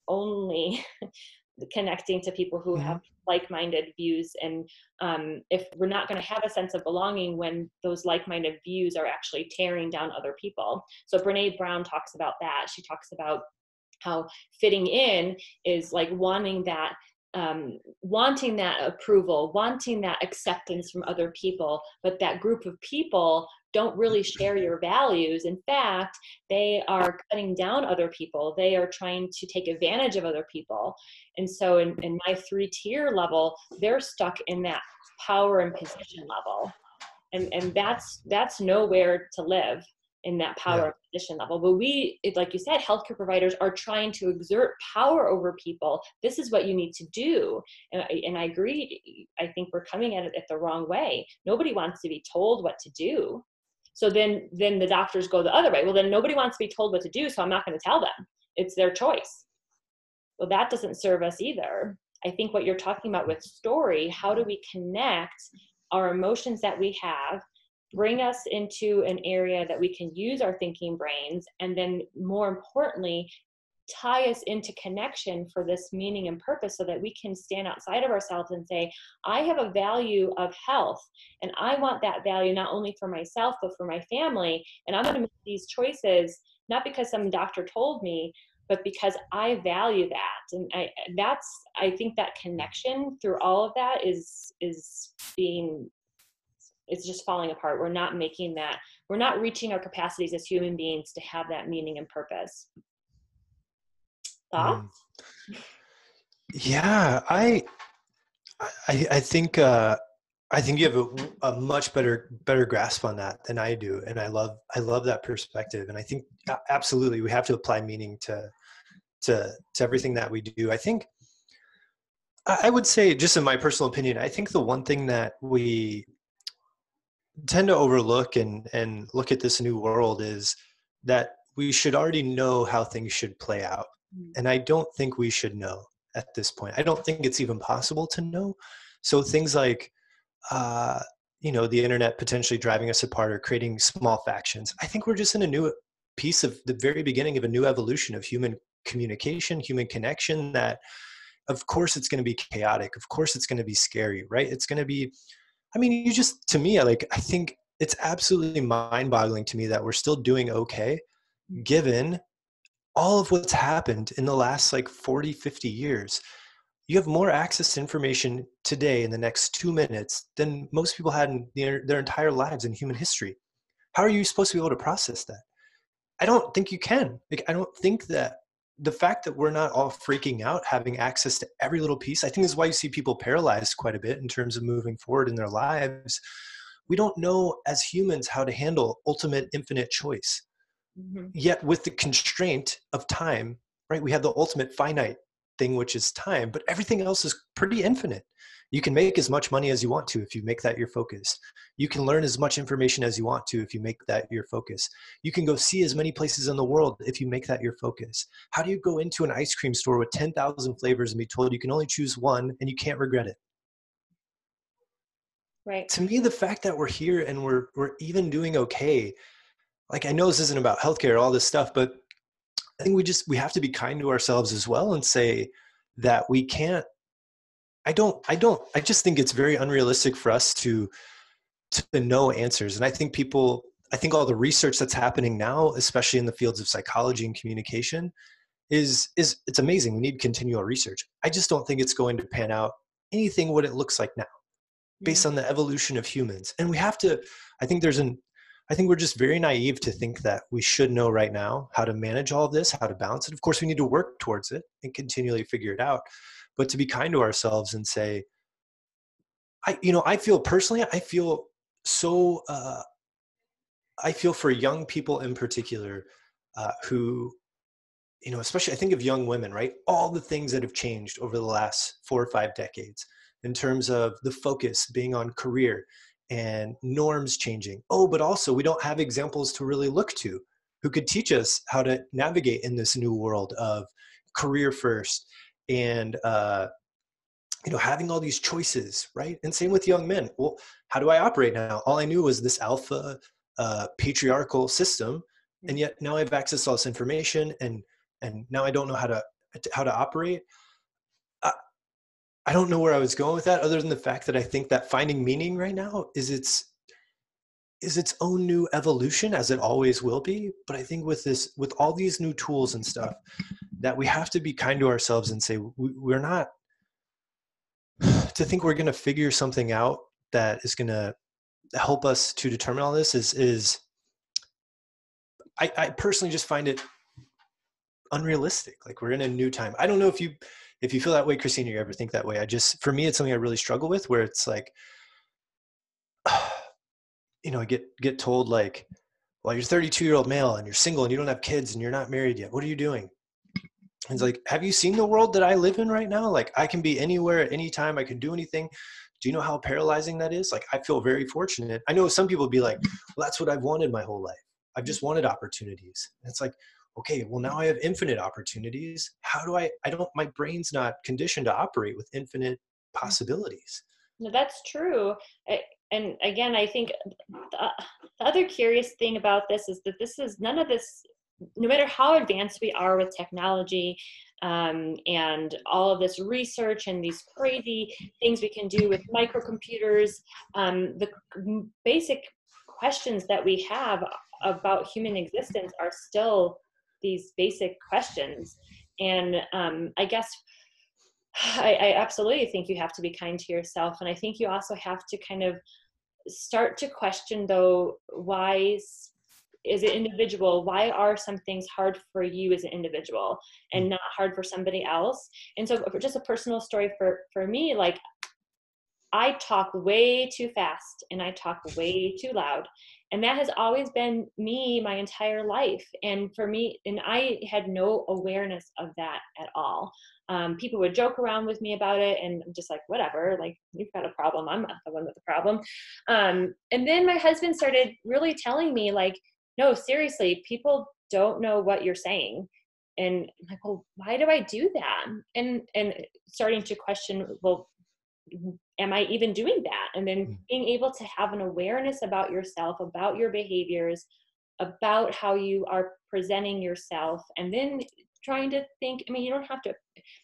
only connecting to people who mm-hmm. have like-minded views. And um, if we're not going to have a sense of belonging when those like-minded views are actually tearing down other people. So Brene Brown talks about that. She talks about how fitting in is like wanting that Um, wanting that approval, wanting that acceptance from other people, but that group of people don't really share your values. In fact, they are cutting down other people. They are trying to take advantage of other people. And so in, in my three-tier level, they're stuck in that power and position level. And, and that's, that's nowhere to live, in that power yeah. and position level. But we, it, like you said, healthcare providers are trying to exert power over people. This is what you need to do. And I, and I agree. I think we're coming at it the wrong way. Nobody wants to be told what to do. So then, then the doctors go the other way. Well, then nobody wants to be told what to do, so I'm not going to tell them. It's their choice. Well, that doesn't serve us either. I think what you're talking about with story, how do we connect our emotions that we have, bring us into an area that we can use our thinking brains, and then more importantly, tie us into connection for this meaning and purpose, so that we can stand outside of ourselves and say, I have a value of health, and I want that value not only for myself, but for my family. And I'm going to make these choices, not because some doctor told me, but because I value that. And I, that's, I think that connection through all of that is, is being it's just falling apart. We're not making that, we're not reaching our capacities as human beings to have that meaning and purpose. Thoughts? Mm. Yeah, I, I, I think, uh, I think you have a, a much better, better grasp on that than I do. And I love, I love that perspective. And I think absolutely we have to apply meaning to, to, to everything that we do. I think, I would say, just in my personal opinion, I think the one thing that we tend to overlook and, and look at this new world is that we should already know how things should play out. And I don't think we should know at this point. I don't think it's even possible to know. So things like, uh, you know, the internet potentially driving us apart or creating small factions. I think we're just in a new piece of the very beginning of a new evolution of human communication, human connection that Of course it's going to be chaotic. Of course it's going to be scary, right? It's going to be, I mean, you just, to me, I like, I think it's absolutely mind boggling to me that we're still doing okay, given all of what's happened in the last like forty, fifty years. You have more access to information today in the next two minutes than most people had in their, their entire lives in human history. How are you supposed to be able to process that? I don't think you can. Like, I don't think that the fact that we're not all freaking out, having access to every little piece, I think is why you see people paralyzed quite a bit in terms of moving forward in their lives. We don't know as humans how to handle ultimate infinite choice. Mm-hmm. Yet with the constraint of time, right? We have the ultimate finite thing, which is time, but everything else is pretty infinite. You can make as much money as you want to if you make that your focus. You can learn as much information as you want to if you make that your focus. You can go see as many places in the world if you make that your focus. How do you go into an ice cream store with ten thousand flavors and be told you can only choose one and you can't regret it? Right. To me, the fact that we're here and we're we're even doing okay, like, I know this isn't about healthcare, all this stuff, but I think we just, we have to be kind to ourselves as well and say that we can't, I don't, I don't, I just think it's very unrealistic for us to, to know answers. And I think people, I think all the research that's happening now, especially in the fields of psychology and communication, is, is it's amazing. We need continual research. I just don't think it's going to pan out anything what it looks like now, based on the evolution of humans. And we have to, I think there's an, I think we're just very naive to think that we should know right now how to manage all of this, how to balance it. Of course, we need to work towards it and continually figure it out, but to be kind to ourselves and say, I, you know, I feel personally, I feel so, uh, I feel for young people in particular uh, who, you know, especially I think of young women, right? All the things that have changed over the last four or five decades in terms of the focus being on career and norms changing. Oh, but also we don't have examples to really look to who could teach us how to navigate in this new world of career first and, uh, you know, having all these choices, right? And same with young men. Well, how do I operate now? All I knew was this alpha uh, patriarchal system. And yet now I have access to all this information and, and now I don't know how to, how to operate. I don't know where I was going with that, other than the fact that I think that finding meaning right now is its is its own new evolution, as it always will be. But I think with this, with all these new tools and stuff, that we have to be kind to ourselves and say we, we're not to think we're going to figure something out that is going to help us to determine all this is is I, I personally just find it unrealistic. Like, we're in a new time. I don't know if you if you feel that way, Christine, or you ever think that way. I just, for me, it's something I really struggle with, where it's like, you know, I get get told like, well, you're a thirty-two year old male and you're single and you don't have kids and you're not married yet. What are you doing? And it's like, have you seen the world that I live in right now? Like, I can be anywhere at any time. I can do anything. Do you know how paralyzing that is? Like, I feel very fortunate. I know some people would be like, well, that's what I've wanted my whole life. I've just wanted opportunities. And it's like, okay, well, now I have infinite opportunities. How do I, I don't, my brain's not conditioned to operate with infinite possibilities. No, that's true. I, and again, I think the, the other curious thing about this is that this is none of this, no matter how advanced we are with technology um, and all of this research and these crazy things we can do with microcomputers, um, the basic questions that we have about human existence are still these basic questions. And um, I guess I, I absolutely think you have to be kind to yourself. And I think you also have to kind of start to question, though, why is it individual? Why are some things hard for you as an individual and not hard for somebody else? And so just a personal story for, for me, like, I talk way too fast and I talk way too loud. And that has always been me my entire life. And for me, and I had no awareness of that at all. Um, people would joke around with me about it, and I'm just like, whatever, like, you've got a problem. I'm not the one with the problem. Um, and then my husband started really telling me, like, no, seriously, people don't know what you're saying. And I'm like, well, why do I do that? And, and starting to question, well, am I even doing that? And then being able to have an awareness about yourself, about your behaviors, about how you are presenting yourself, and then trying to think, I mean, you don't have to,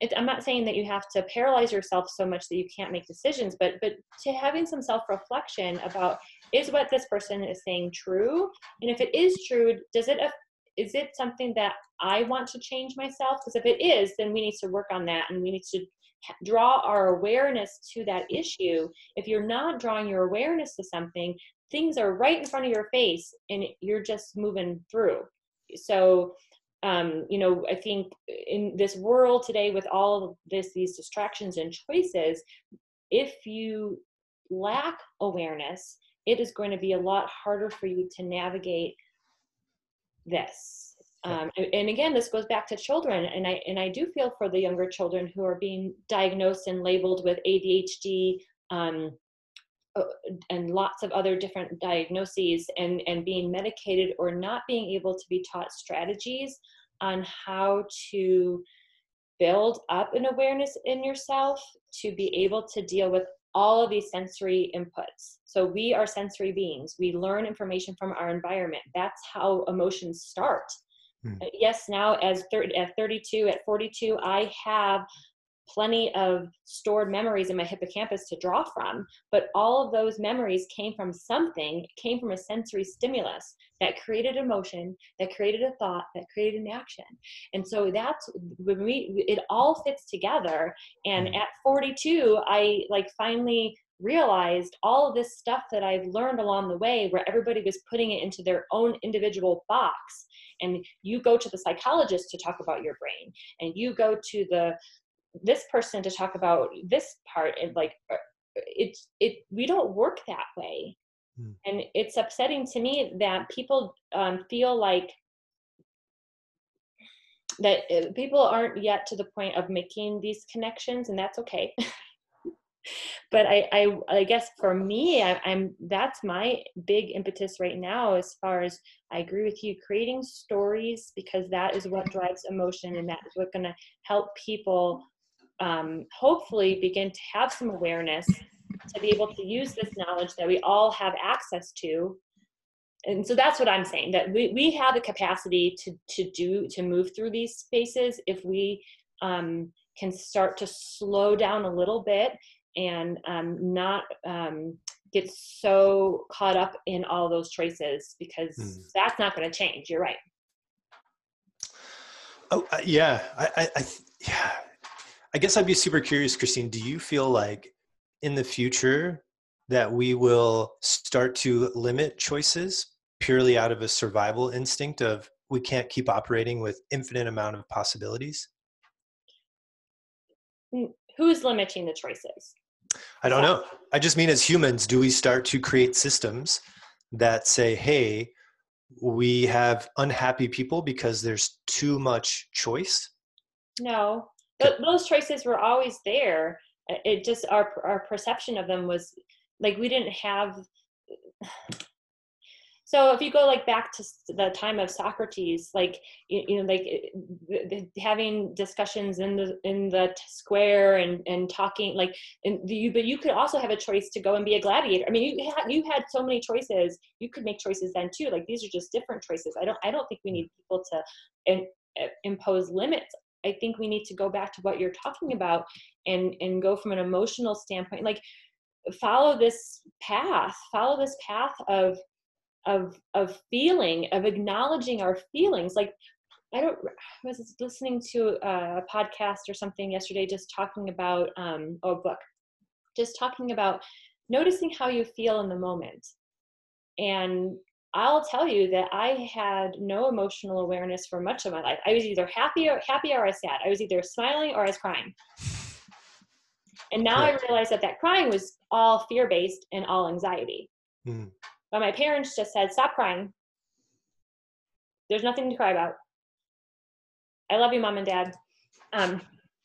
it, I'm not saying that you have to paralyze yourself so much that you can't make decisions, but but to having some self-reflection about, is what this person is saying true? And if it is true, does it is it something that I want to change myself? Because if it is, then we need to work on that, and we need to draw our awareness to that issue. If you're not drawing your awareness to something, things are right in front of your face and you're just moving through. So Um, you know, I think in this world today with all of this, these distractions and choices, if you lack awareness, it is going to be a lot harder for you to navigate this. Um, and, and again, this goes back to children, and I and I do feel for the younger children who are being diagnosed and labeled with A D H D, um, and lots of other different diagnoses, and, and being medicated or not being able to be taught strategies on how to build up an awareness in yourself to be able to deal with all of these sensory inputs. So we are sensory beings. We learn information from our environment. That's how emotions start. Hmm. Yes, now as thirty, at thirty-two, at forty-two, I have plenty of stored memories in my hippocampus to draw from, but all of those memories came from something, came from a sensory stimulus that created emotion, that created a thought, that created an action. And so that's when we, it all fits together. And mm. at forty-two, I like finally realized all of this stuff that I've learned along the way, where everybody was putting it into their own individual box. And you go to the psychologist to talk about your brain, and you go to the this person to talk about this part, and like it's it we don't work that way. Hmm. And it's upsetting to me that people um, feel like that people aren't yet to the point of making these connections, and that's okay. But I, I I guess for me, I, I'm that's my big impetus right now, as far as I agree with you, creating stories, because that is what drives emotion, and that is what's going to help people Um, hopefully begin to have some awareness to be able to use this knowledge that we all have access to. And so that's what I'm saying, that we, we have the capacity to, to do, to move through these spaces if we um, can start to slow down a little bit and um, not um, get so caught up in all those choices, because mm. that's not going to change. You're right. Oh, uh, yeah. I, I, I yeah. I guess I'd be super curious, Christine, do you feel like in the future that we will start to limit choices purely out of a survival instinct of we can't keep operating with infinite amount of possibilities? Who's limiting the choices? I don't know. I just mean, as humans, do we start to create systems that say, hey, we have unhappy people because there's too much choice? No. Those choices were always there. It just, our our perception of them was like, we didn't have. So if you go like back to the time of Socrates, like, you, you know, like having discussions in the in the square and and talking, like, and you, but you could also have a choice to go and be a gladiator. I mean, you had you had so many choices. You could make choices then too. Like, these are just different choices. I don't I don't think we need people to in, impose limits. I think we need to go back to what you're talking about, and, and go from an emotional standpoint, like follow this path, follow this path of, of, of feeling, of acknowledging our feelings. Like, I don't, I was listening to a podcast or something yesterday, just talking about, um, oh, a book, just talking about noticing how you feel in the moment. And I'll tell you that I had no emotional awareness for much of my life. I was either happy or happy or I was sad. I was either smiling or I was crying. And now Correct. I realize that that crying was all fear-based and all anxiety. Mm. But my parents just said, stop crying. There's nothing to cry about. I love you, Mom and Dad. Um,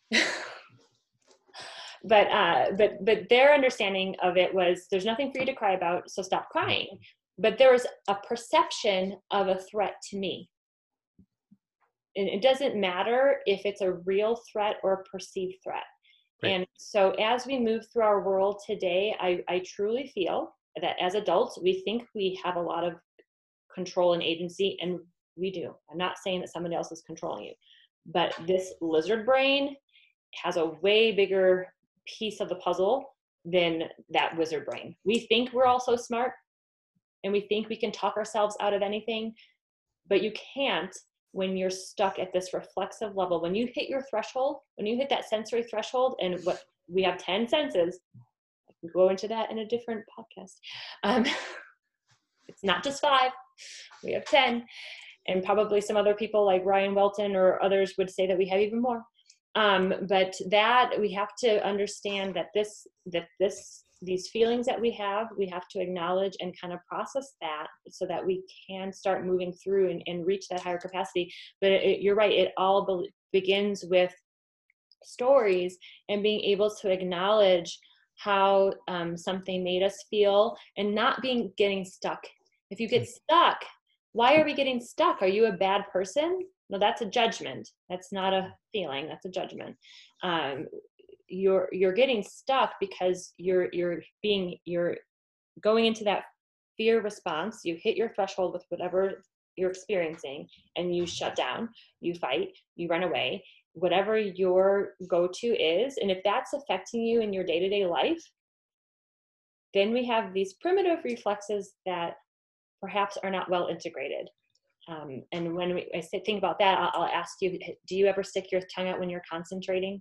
but, uh, but, but their understanding of it was, there's nothing for you to cry about, so stop crying. But there was a perception of a threat to me. And it doesn't matter if it's a real threat or a perceived threat. Right. And so as we move through our world today, I, I truly feel that as adults, we think we have a lot of control and agency, and we do. I'm not saying that somebody else is controlling you, but this lizard brain has a way bigger piece of the puzzle than that wizard brain. We think we're all so smart and we think we can talk ourselves out of anything, but you can't when you're stuck at this reflexive level. When you hit your threshold, when you hit that sensory threshold, and what we have ten senses, I can go into that in a different podcast. Um, it's not just five, we have ten. And probably some other people like Ryan Welton or others would say that we have even more. Um, but that we have to understand that this, that this, these feelings that we have, we have to acknowledge and kind of process that so that we can start moving through and, and reach that higher capacity. But it, you're right, it all be- begins with stories and being able to acknowledge how um, something made us feel and not being getting stuck. If you get stuck, why are we getting stuck? Are you a bad person? No, that's a judgment. That's not a feeling. That's a judgment. Um, you're you're getting stuck because you're you're being you're going into that fear response. You hit your threshold with whatever you're experiencing, and you shut down. You fight. You run away. Whatever your go-to is, and if that's affecting you in your day-to-day life, then we have these primitive reflexes that perhaps are not well integrated. Um, and when we, I say, think about that, I'll, I'll ask you, do you ever stick your tongue out when you're concentrating?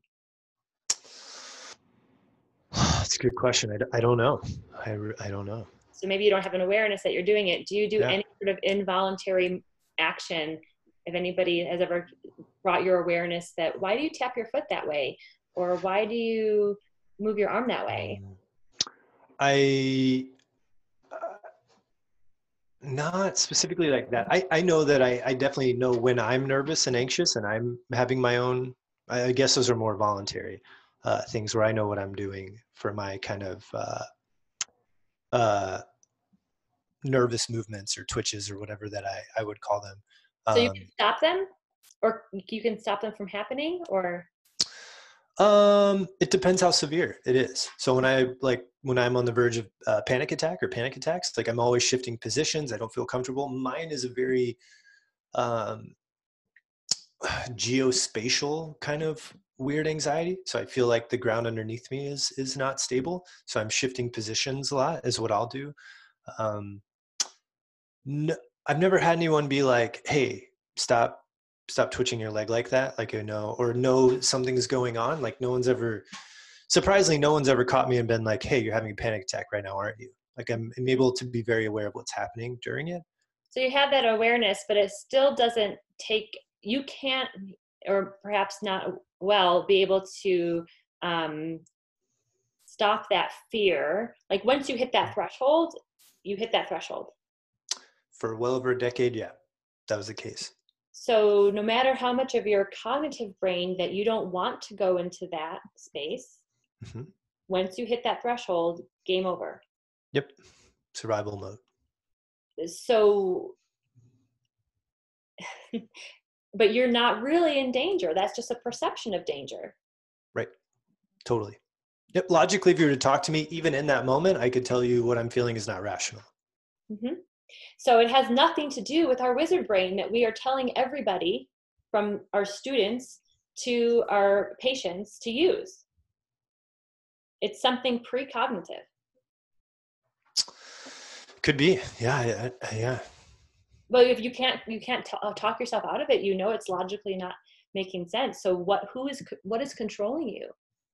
That's a good question. I, d- I don't know. I, I don't know. So maybe you don't have an awareness that you're doing it. Do you do Yeah. any sort of involuntary action? If anybody has ever brought your awareness that, why do you tap your foot that way? Or why do you move your arm that way? I, Not specifically like that. I, I know that I, I definitely know when I'm nervous and anxious and I'm having my own, I guess those are more voluntary uh, things where I know what I'm doing for my kind of uh, uh, nervous movements or twitches or whatever that I, I would call them. So you Um, can stop them, or you can stop them from happening, or? Um, it depends how severe it is. So when I like when I'm on the verge of uh, panic attack or panic attacks, like I'm always shifting positions. I don't feel comfortable. Mine is a very um, geospatial kind of weird anxiety. So I feel like the ground underneath me is is not stable. So I'm shifting positions a lot. Is what I'll do. Um, no, I've never had anyone be like, "Hey, stop." Stop twitching your leg like that, like, you know, or know something's going on. Like no one's ever, surprisingly, no one's ever caught me and been like, hey, you're having a panic attack right now, aren't you? Like I'm, I'm able to be very aware of what's happening during it. So you have that awareness, but it still doesn't take, you can't, or perhaps not well, be able to um, stop that fear. Like once you hit that threshold, you hit that threshold. For well over a decade, yeah, that was the case. So no matter how much of your cognitive brain that you don't want to go into that space, mm-hmm. once you hit that threshold, game over. Yep, survival mode. So, but you're not really in danger. That's just a perception of danger. Right, totally. Yep, logically, if you were to talk to me, even in that moment, I could tell you what I'm feeling is not rational. Mm-hmm. So it has nothing to do with our wizard brain that we are telling everybody, from our students to our patients, to use. It's something precognitive. Could be, yeah, yeah. But if you can't, you can't t- talk yourself out of it. You know it's logically not making sense. So what? Who is? What is controlling you?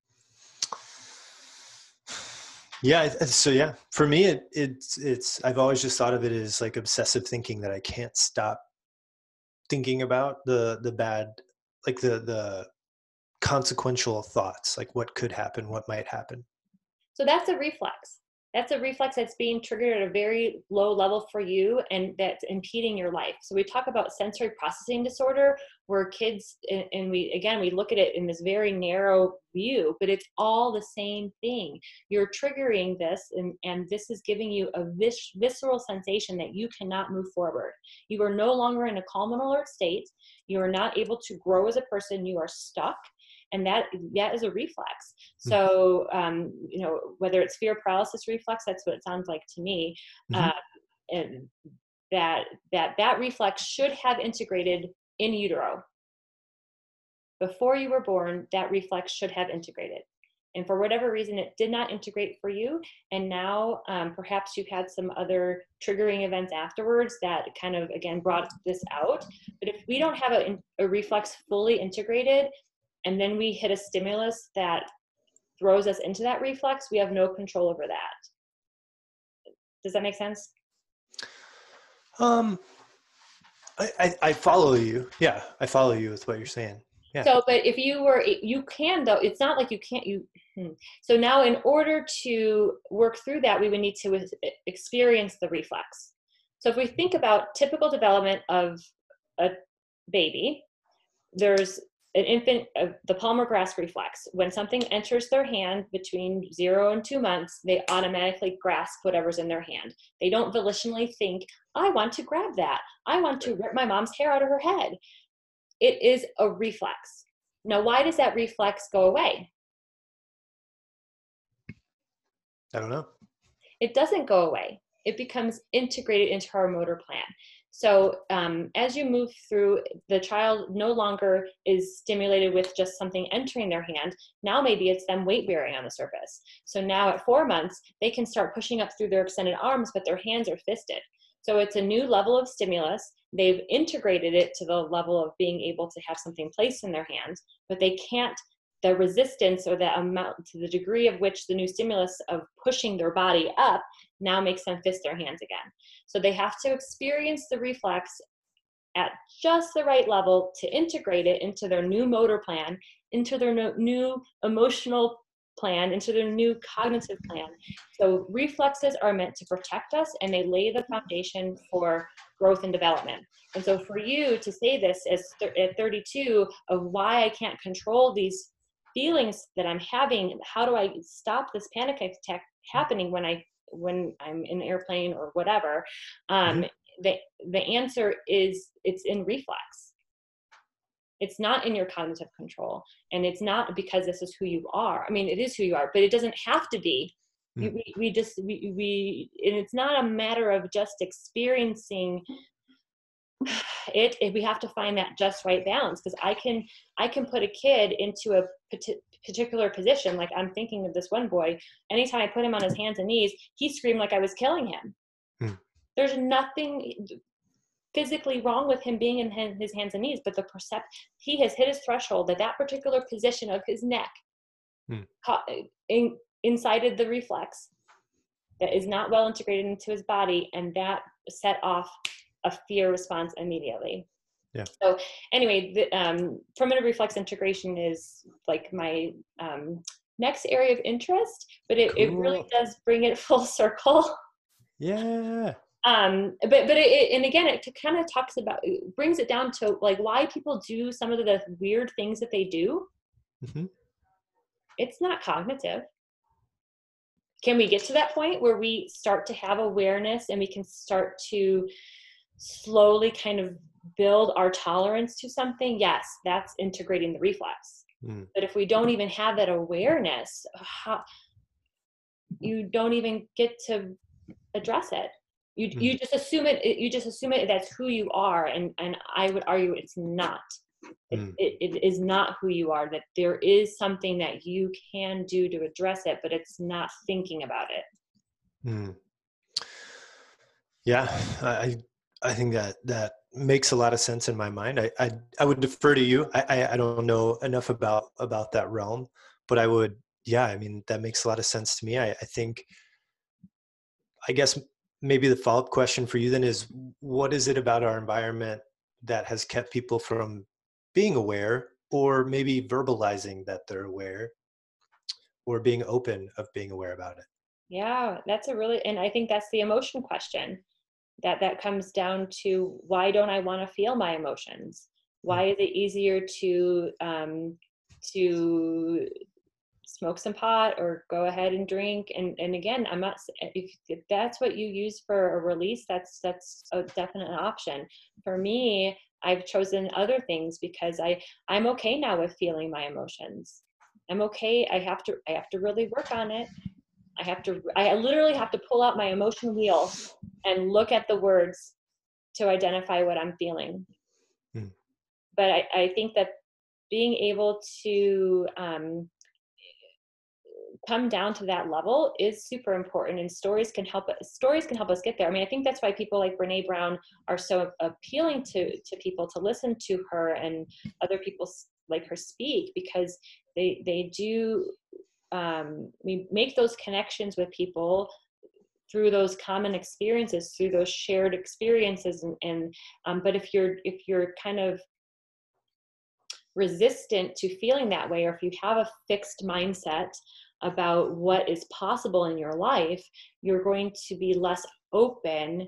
Yeah. So yeah, for me, it, it's, it's, I've always just thought of it as like obsessive thinking, that I can't stop thinking about the, the bad, like the, the consequential thoughts, like what could happen, what might happen. So that's a reflex. That's a reflex that's being triggered at a very low level for you, and that's impeding your life. So we talk about sensory processing disorder, where kids, and we, again, we look at it in this very narrow view, but it's all the same thing. You're triggering this, and, and this is giving you a vis- visceral sensation that you cannot move forward. You are no longer in a calm and alert state. You are not able to grow as a person. You are stuck. And that that is a reflex. So, um, you know, whether it's fear paralysis reflex, that's what it sounds like to me. Mm-hmm. Uh, and that that that reflex should have integrated in utero. before you were born, that reflex should have integrated. And for whatever reason, it did not integrate for you. And now um, perhaps you've had some other triggering events afterwards that kind of, again, brought this out. But if we don't have a, a reflex fully integrated, and then we hit a stimulus that throws us into that reflex, we have no control over that. Does that make sense? Um, I, I, I follow you. Yeah, I follow you with what you're saying. Yeah. So, but if you were, you can though, it's not like you can't, you, hmm. So now in order to work through that, we would need to experience the reflex. So if we think about typical development of a baby, there's an infant, uh, the palmar grasp reflex. When something enters their hand between zero and two months, they automatically grasp whatever's in their hand. They don't volitionally think, I want to grab that. I want to rip my mom's hair out of her head. It is a reflex. Now, why does that reflex go away? I don't know. It doesn't go away. It becomes integrated into our motor plan. So um, as you move through, the child no longer is stimulated with just something entering their hand. Now maybe it's them weight bearing on the surface. So now at four months, they can start pushing up through their extended arms, but their hands are fisted. So it's a new level of stimulus. They've integrated it to the level of being able to have something placed in their hands, but they can't, the resistance or the amount, to the degree of which the new stimulus of pushing their body up now makes them fist their hands again. So they have to experience the reflex at just the right level to integrate it into their new motor plan, into their no, new emotional plan, into their new cognitive plan. So reflexes are meant to protect us, and they lay the foundation for growth and development. And so for you to say this as th- at thirty-two of why I can't control these feelings that I'm having, how do I stop this panic attack happening when I when I'm in an airplane or whatever, um, mm-hmm. the the answer is it's in reflex. It's not in your cognitive control, and it's not because this is who you are. I mean, it is who you are, but it doesn't have to be. Mm. We, we just we we and it's not a matter of just experiencing it. We have to find that just right balance, because I can I can put a kid into a particular position. Like I'm thinking of this one boy. Anytime I put him on his hands and knees, he screamed like I was killing him. Mm. There's nothing physically wrong with him being in his hands and knees, but the percept he has hit his threshold that that particular position of his neck hmm. caught, in, incited the reflex that is not well integrated into his body, and that set off a fear response immediately. Yeah. So anyway, the um, primitive reflex integration is like my um, next area of interest, but it, cool. it really does bring it full circle. Yeah. Um, but, but it, and again, it kind of talks about, it brings it down to like why people do some of the weird things that they do. Mm-hmm. It's not cognitive. Can we get to that point where we start to have awareness and we can start to slowly kind of build our tolerance to something? Yes, that's integrating the reflex. Mm. But if we don't even have that awareness, how, you don't even get to address it. You mm. you just assume it. You just assume it. That's who you are, and and I would argue it's not. It, mm. it, it is not who you are. That there is something that you can do to address it, but it's not thinking about it. Mm. Yeah, I I think that that makes a lot of sense in my mind. I I, I would defer to you. I, I I don't know enough about about that realm, but I would. Yeah, I mean that makes a lot of sense to me. I, I think. I guess. Maybe the follow-up question for you then is, what is it about our environment that has kept people from being aware, or maybe verbalizing that they're aware, or being open of being aware about it? Yeah, that's a really, and I think that's the emotion question. That that comes down to, why don't I want to feel my emotions? Why is it easier to um, to smoke some pot or go ahead and drink? And and again, I'm not, if, if that's what you use for a release, that's that's a definite option. For me, I've chosen other things because I I'm okay now with feeling my emotions. I'm okay. I have to I have to really work on it. I have to I literally have to pull out my emotion wheel and look at the words to identify what I'm feeling. Hmm. But I, I think that being able to um, come down to that level is super important, and stories can help us stories can help us get there. I mean, I think that's why people like Brene Brown are so appealing to to people to listen to her and other people like her speak, because they they do um, we make those connections with people through those common experiences, through those shared experiences, and, and um, but if you're if you're kind of resistant to feeling that way, or if you have a fixed mindset about what is possible in your life, you're going to be less open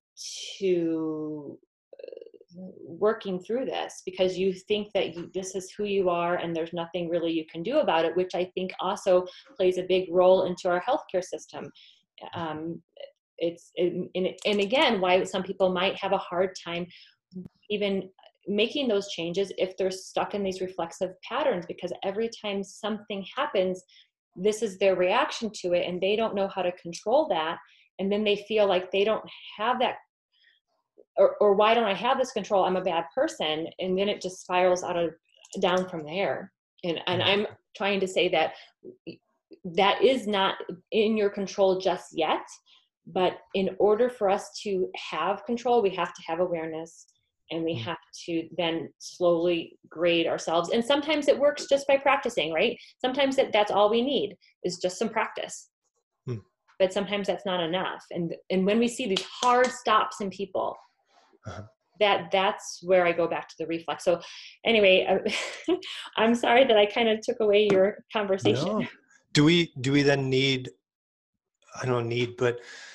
to working through this, because you think that you, this is who you are and there's nothing really you can do about it, which I think also plays a big role into our healthcare system. Um, it's and, and again, why some people might have a hard time even making those changes if they're stuck in these reflexive patterns, because every time something happens, this is their reaction to it, and they don't know how to control that. And then they feel like they don't have that, or, or why don't I have this control? I'm a bad person. And then it just spirals out of down from there. And, and I'm trying to say that that is not in your control just yet. But in order for us to have control, we have to have awareness, and we have to then slowly grade ourselves. And sometimes it works just by practicing, right? Sometimes that, that's all we need is just some practice. Hmm. But sometimes that's not enough. And and when we see these hard stops in people, uh-huh. that that's where I go back to the reflex. So anyway, uh, I'm sorry that I kind of took away your conversation. No. Do we do we then need, I don't need, but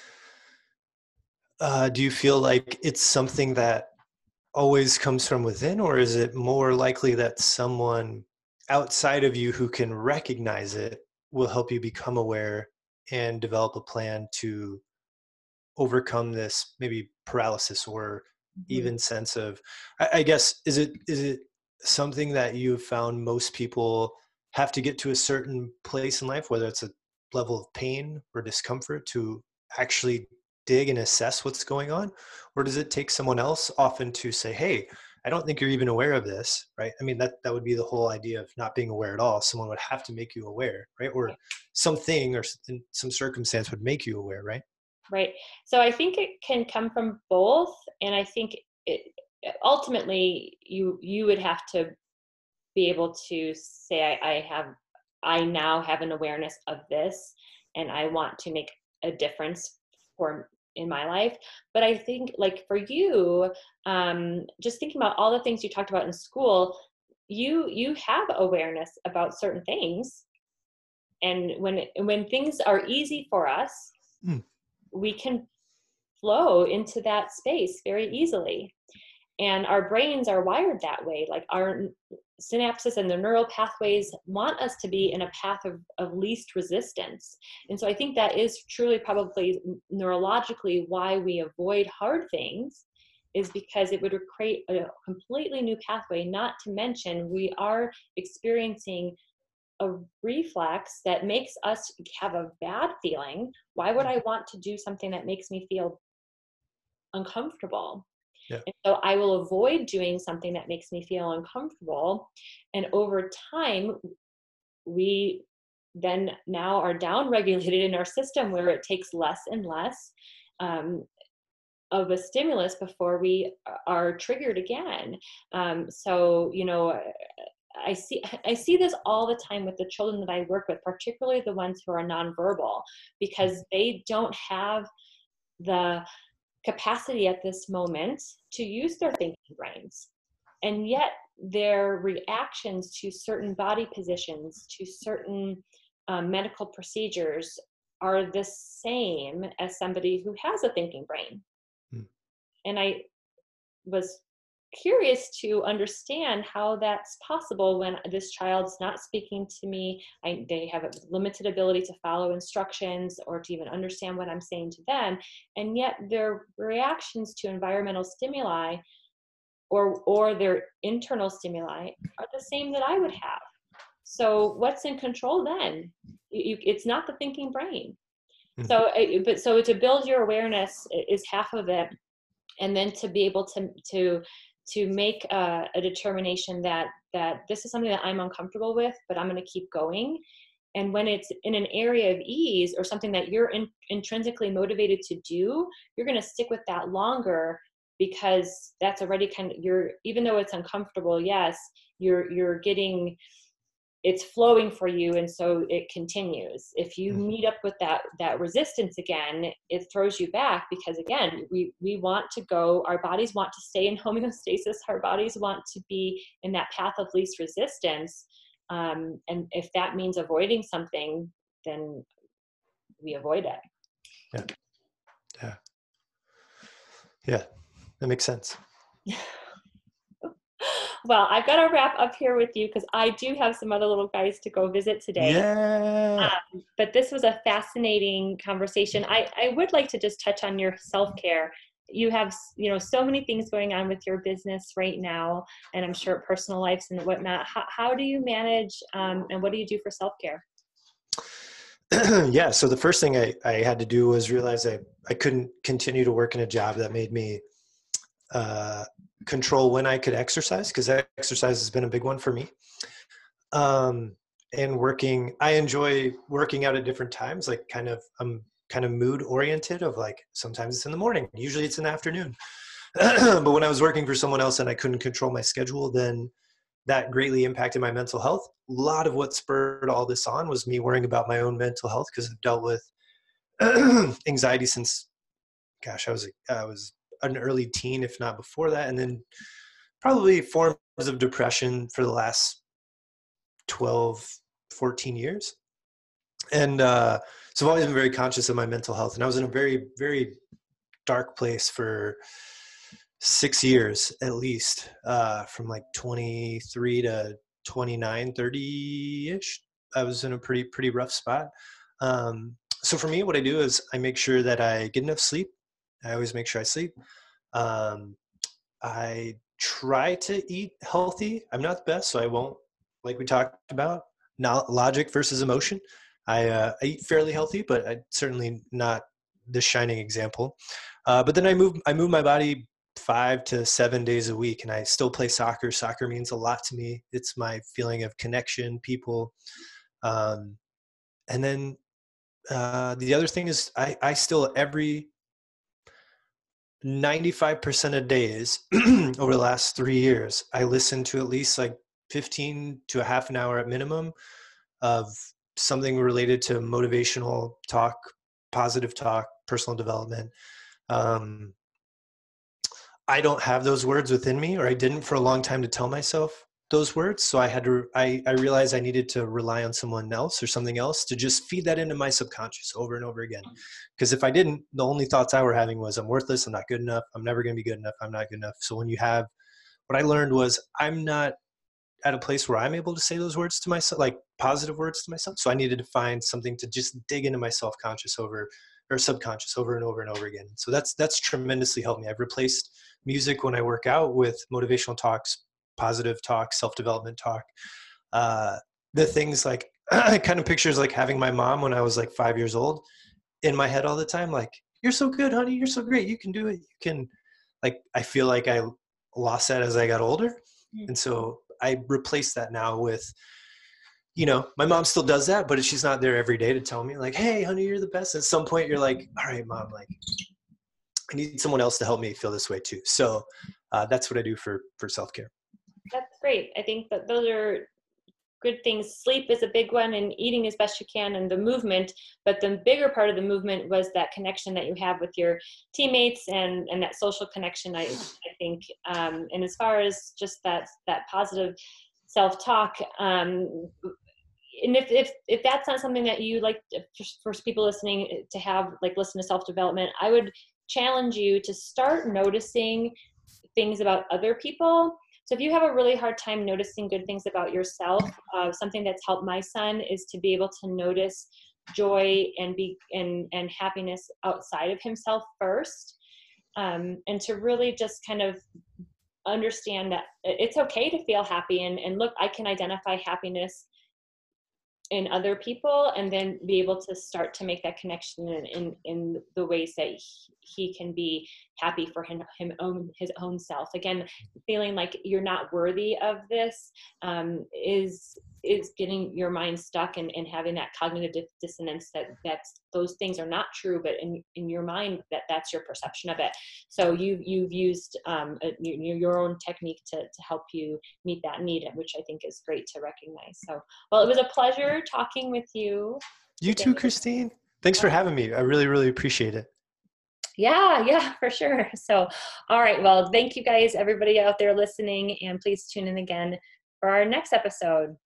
uh, do you feel like it's something that always comes from within, or is it more likely that someone outside of you who can recognize it will help you become aware and develop a plan to overcome this maybe paralysis or mm-hmm. even sense of, I, I guess, is it is it something that you've found most people have to get to a certain place in life, whether it's a level of pain or discomfort, to actually dig and assess what's going on? Or does it take someone else often to say, hey, I don't think you're even aware of this, right? I mean, that, that would be the whole idea of not being aware at all. Someone would have to make you aware, right? Or something or some circumstance would make you aware, right? Right. So I think it can come from both. And I think it, ultimately you, you would have to be able to say, I, I have, I now have an awareness of this, and I want to make a difference for in my life. But I think, like for you, um, just thinking about all the things you talked about in school, you you have awareness about certain things, and when when things are easy for us, mm. we can flow into that space very easily. And our brains are wired that way. Like our synapses and the neural pathways want us to be in a path of, of least resistance. And so I think that is truly probably neurologically why we avoid hard things, is because it would create a completely new pathway. Not to mention, we are experiencing a reflex that makes us have a bad feeling. Why would I want to do something that makes me feel uncomfortable? Yeah. And so I will avoid doing something that makes me feel uncomfortable. And over time, we then now are down-regulated in our system, where it takes less and less um, of a stimulus before we are triggered again. Um, so, you know, I see I see this all the time with the children that I work with, particularly the ones who are nonverbal, because they don't have the capacity at this moment to use their thinking brains. And yet their reactions to certain body positions, to certain um, medical procedures are the same as somebody who has a thinking brain. Hmm. And I was curious to understand how that's possible when this child's not speaking to me. I, they have a limited ability to follow instructions or to even understand what I'm saying to them. And yet their reactions to environmental stimuli or, or their internal stimuli are the same that I would have. So what's in control then? You, it's not the thinking brain. Mm-hmm. So, but so to build your awareness is half of it. And then to be able to, to to make a, a determination that that this is something that I'm uncomfortable with, but I'm going to keep going. And when it's in an area of ease or something that you're in, intrinsically motivated to do, you're going to stick with that longer, because that's already kind of, you're, even though it's uncomfortable, yes, you're you're getting, it's flowing for you, and so it continues. If you meet up with that that resistance again, it throws you back, because again, we we want to go, our bodies want to stay in homeostasis, our bodies want to be in that path of least resistance. Um, and if that means avoiding something, then we avoid it. Yeah. Yeah. Yeah. That makes sense. Well, I've got to wrap up here with you, because I do have some other little guys to go visit today. Yeah. Um, but this was a fascinating conversation. I, I would like to just touch on your self-care. You have, you know, so many things going on with your business right now, and I'm sure personal lives and whatnot. How, how do you manage, um, and what do you do for self-care? Yeah. So the first thing I, I had to do was realize I, I couldn't continue to work in a job that made me uh, control when I could exercise, because exercise has been a big one for me. Um, and working, I enjoy working out at different times, like kind of, I'm kind of mood oriented of like, sometimes it's in the morning, usually it's in the afternoon. But when I was working for someone else and I couldn't control my schedule, then that greatly impacted my mental health. A lot of what spurred all this on was me worrying about my own mental health, because I've dealt with anxiety since, gosh, I was, I was an early teen, if not before that. And then probably forms of depression for the last twelve, fourteen years. And uh, so I've always been very conscious of my mental health. And I was in a very, very dark place for six years at least, uh, from like twenty-three to twenty-nine, thirty-ish. I was in a pretty, pretty rough spot. Um, so for me, what I do is I make sure that I get enough sleep. I always make sure I sleep. Um, I try to eat healthy. I'm not the best, so I won't, like we talked about, not logic versus emotion. I, uh, I eat fairly healthy, but I certainly not the shining example. Uh, but then I move, I move my body five to seven days a week, and I still play soccer. Soccer means a lot to me. It's my feeling of connection, people. Um, and then uh, the other thing is I, I still, every ninety-five percent of days over the last three years, I listen to at least like fifteen to a half an hour at minimum of something related to motivational talk, positive talk, personal development. Um, I don't have those words within me, or I didn't for a long time, to tell myself those words. So I had to, I, I realized I needed to rely on someone else or something else to just feed that into my subconscious over and over again. Because if I didn't, the only thoughts I were having was, I'm worthless, I'm not good enough, I'm never going to be good enough, I'm not good enough. So when you have, what I learned was, I'm not at a place where I'm able to say those words to myself, like positive words to myself. So I needed to find something to just dig into my self-conscious over, or subconscious over and over and over again. So that's, that's tremendously helped me. I've replaced music when I work out with motivational talks, positive talk, self-development talk. Uh, the things like, I kind of pictures like having my mom when I was like five years old in my head all the time. Like, you're so good, honey. You're so great. You can do it. You can, like, I feel like I lost that as I got older. And so I replaced that now with, you know, my mom still does that, but she's not there every day to tell me like, hey, honey, you're the best. At some point you're like, all right, mom, like, I need someone else to help me feel this way too. So uh, that's what I do for, for self-care. That's great. I think that those are good things. Sleep is a big one, and eating as best you can, and the movement. But the bigger part of the movement was that connection that you have with your teammates, and, and that social connection, I, I think. Um, and as far as just that, that positive self-talk, um, and if, if, if that's not something that you like for people listening to have, like listen to self-development, I would challenge you to start noticing things about other people. So if you have a really hard time noticing good things about yourself, uh, something that's helped my son is to be able to notice joy and be and, and happiness outside of himself first, um, and to really just kind of understand that it's okay to feel happy, and, and look, I can identify happiness in other people, and then be able to start to make that connection in, in, in the ways that he, he can be happy for him, him own his own self. Again, feeling like you're not worthy of this um, is is getting your mind stuck and, and having that cognitive dissonance that that's those things are not true, but in, in your mind that that's your perception of it. So you've you've used um, a, your, your own technique to to help you meet that need, which I think is great to recognize. So, well, it was a pleasure talking with you. You today. too, Christine. Thanks for having me. I really, really appreciate it. Yeah, yeah, for sure. So, all right. Well, thank you guys, everybody out there listening, and please tune in again for our next episode.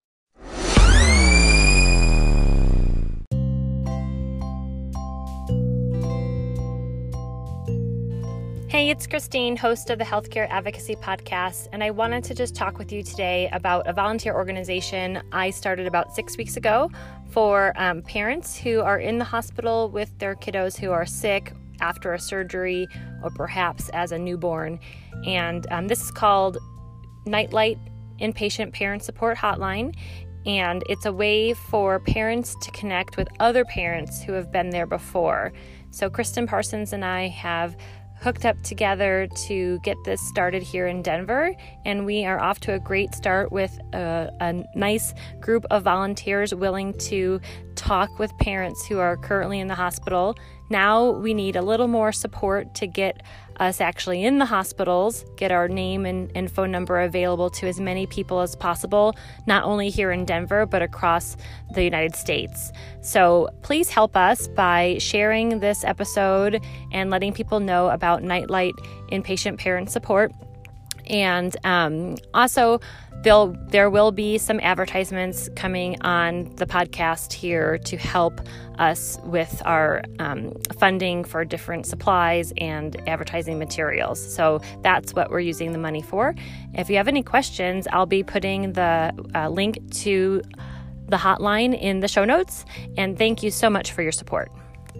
Hey, it's Christine, host of the Healthcare Advocacy Podcast, and I wanted to just talk with you today about a volunteer organization I started about six weeks ago for um, parents who are in the hospital with their kiddos who are sick after a surgery or perhaps as a newborn. And um, this is called Nightlight Inpatient Parent Support Hotline. And it's a way for parents to connect with other parents who have been there before. So Kristen Parsons and I have hooked up together to get this started here in Denver, and we are off to a great start with a, a nice group of volunteers willing to talk with parents who are currently in the hospital. Now we need a little more support to get us actually in the hospitals, get our name and, and phone number available to as many people as possible, not only here in Denver, but across the United States. So please help us by sharing this episode and letting people know about Nightlight Inpatient Parent Support. And um, also, there'll, there will be some advertisements coming on the podcast here to help us with our um, funding for different supplies and advertising materials. So that's what we're using the money for. If you have any questions, I'll be putting the uh, link to the hotline in the show notes. And thank you so much for your support.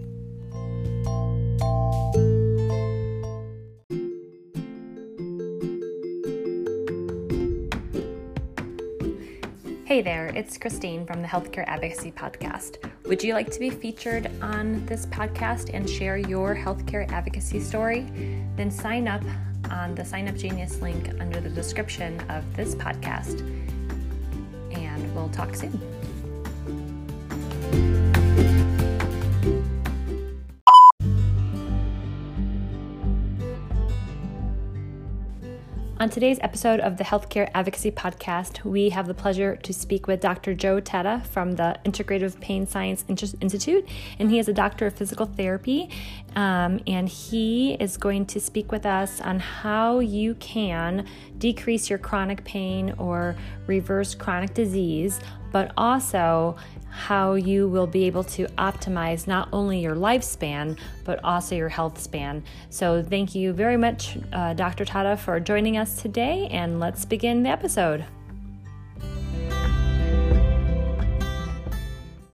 Hey there, it's Christine from the Healthcare Advocacy Podcast. Would you like to be featured on this podcast and share your healthcare advocacy story? Then sign up on the Sign Up Genius link under the description of this podcast, and we'll talk soon. On today's episode of the Healthcare Advocacy Podcast, we have the pleasure to speak with Doctor Joe Teta from the Integrative Pain Science Institute, and he is a doctor of physical therapy, um, and he is going to speak with us on how you can decrease your chronic pain or reverse chronic disease, but also how you will be able to optimize not only your lifespan, but also your health span. So thank you very much, uh, Doctor Tata, for joining us today, and let's begin the episode.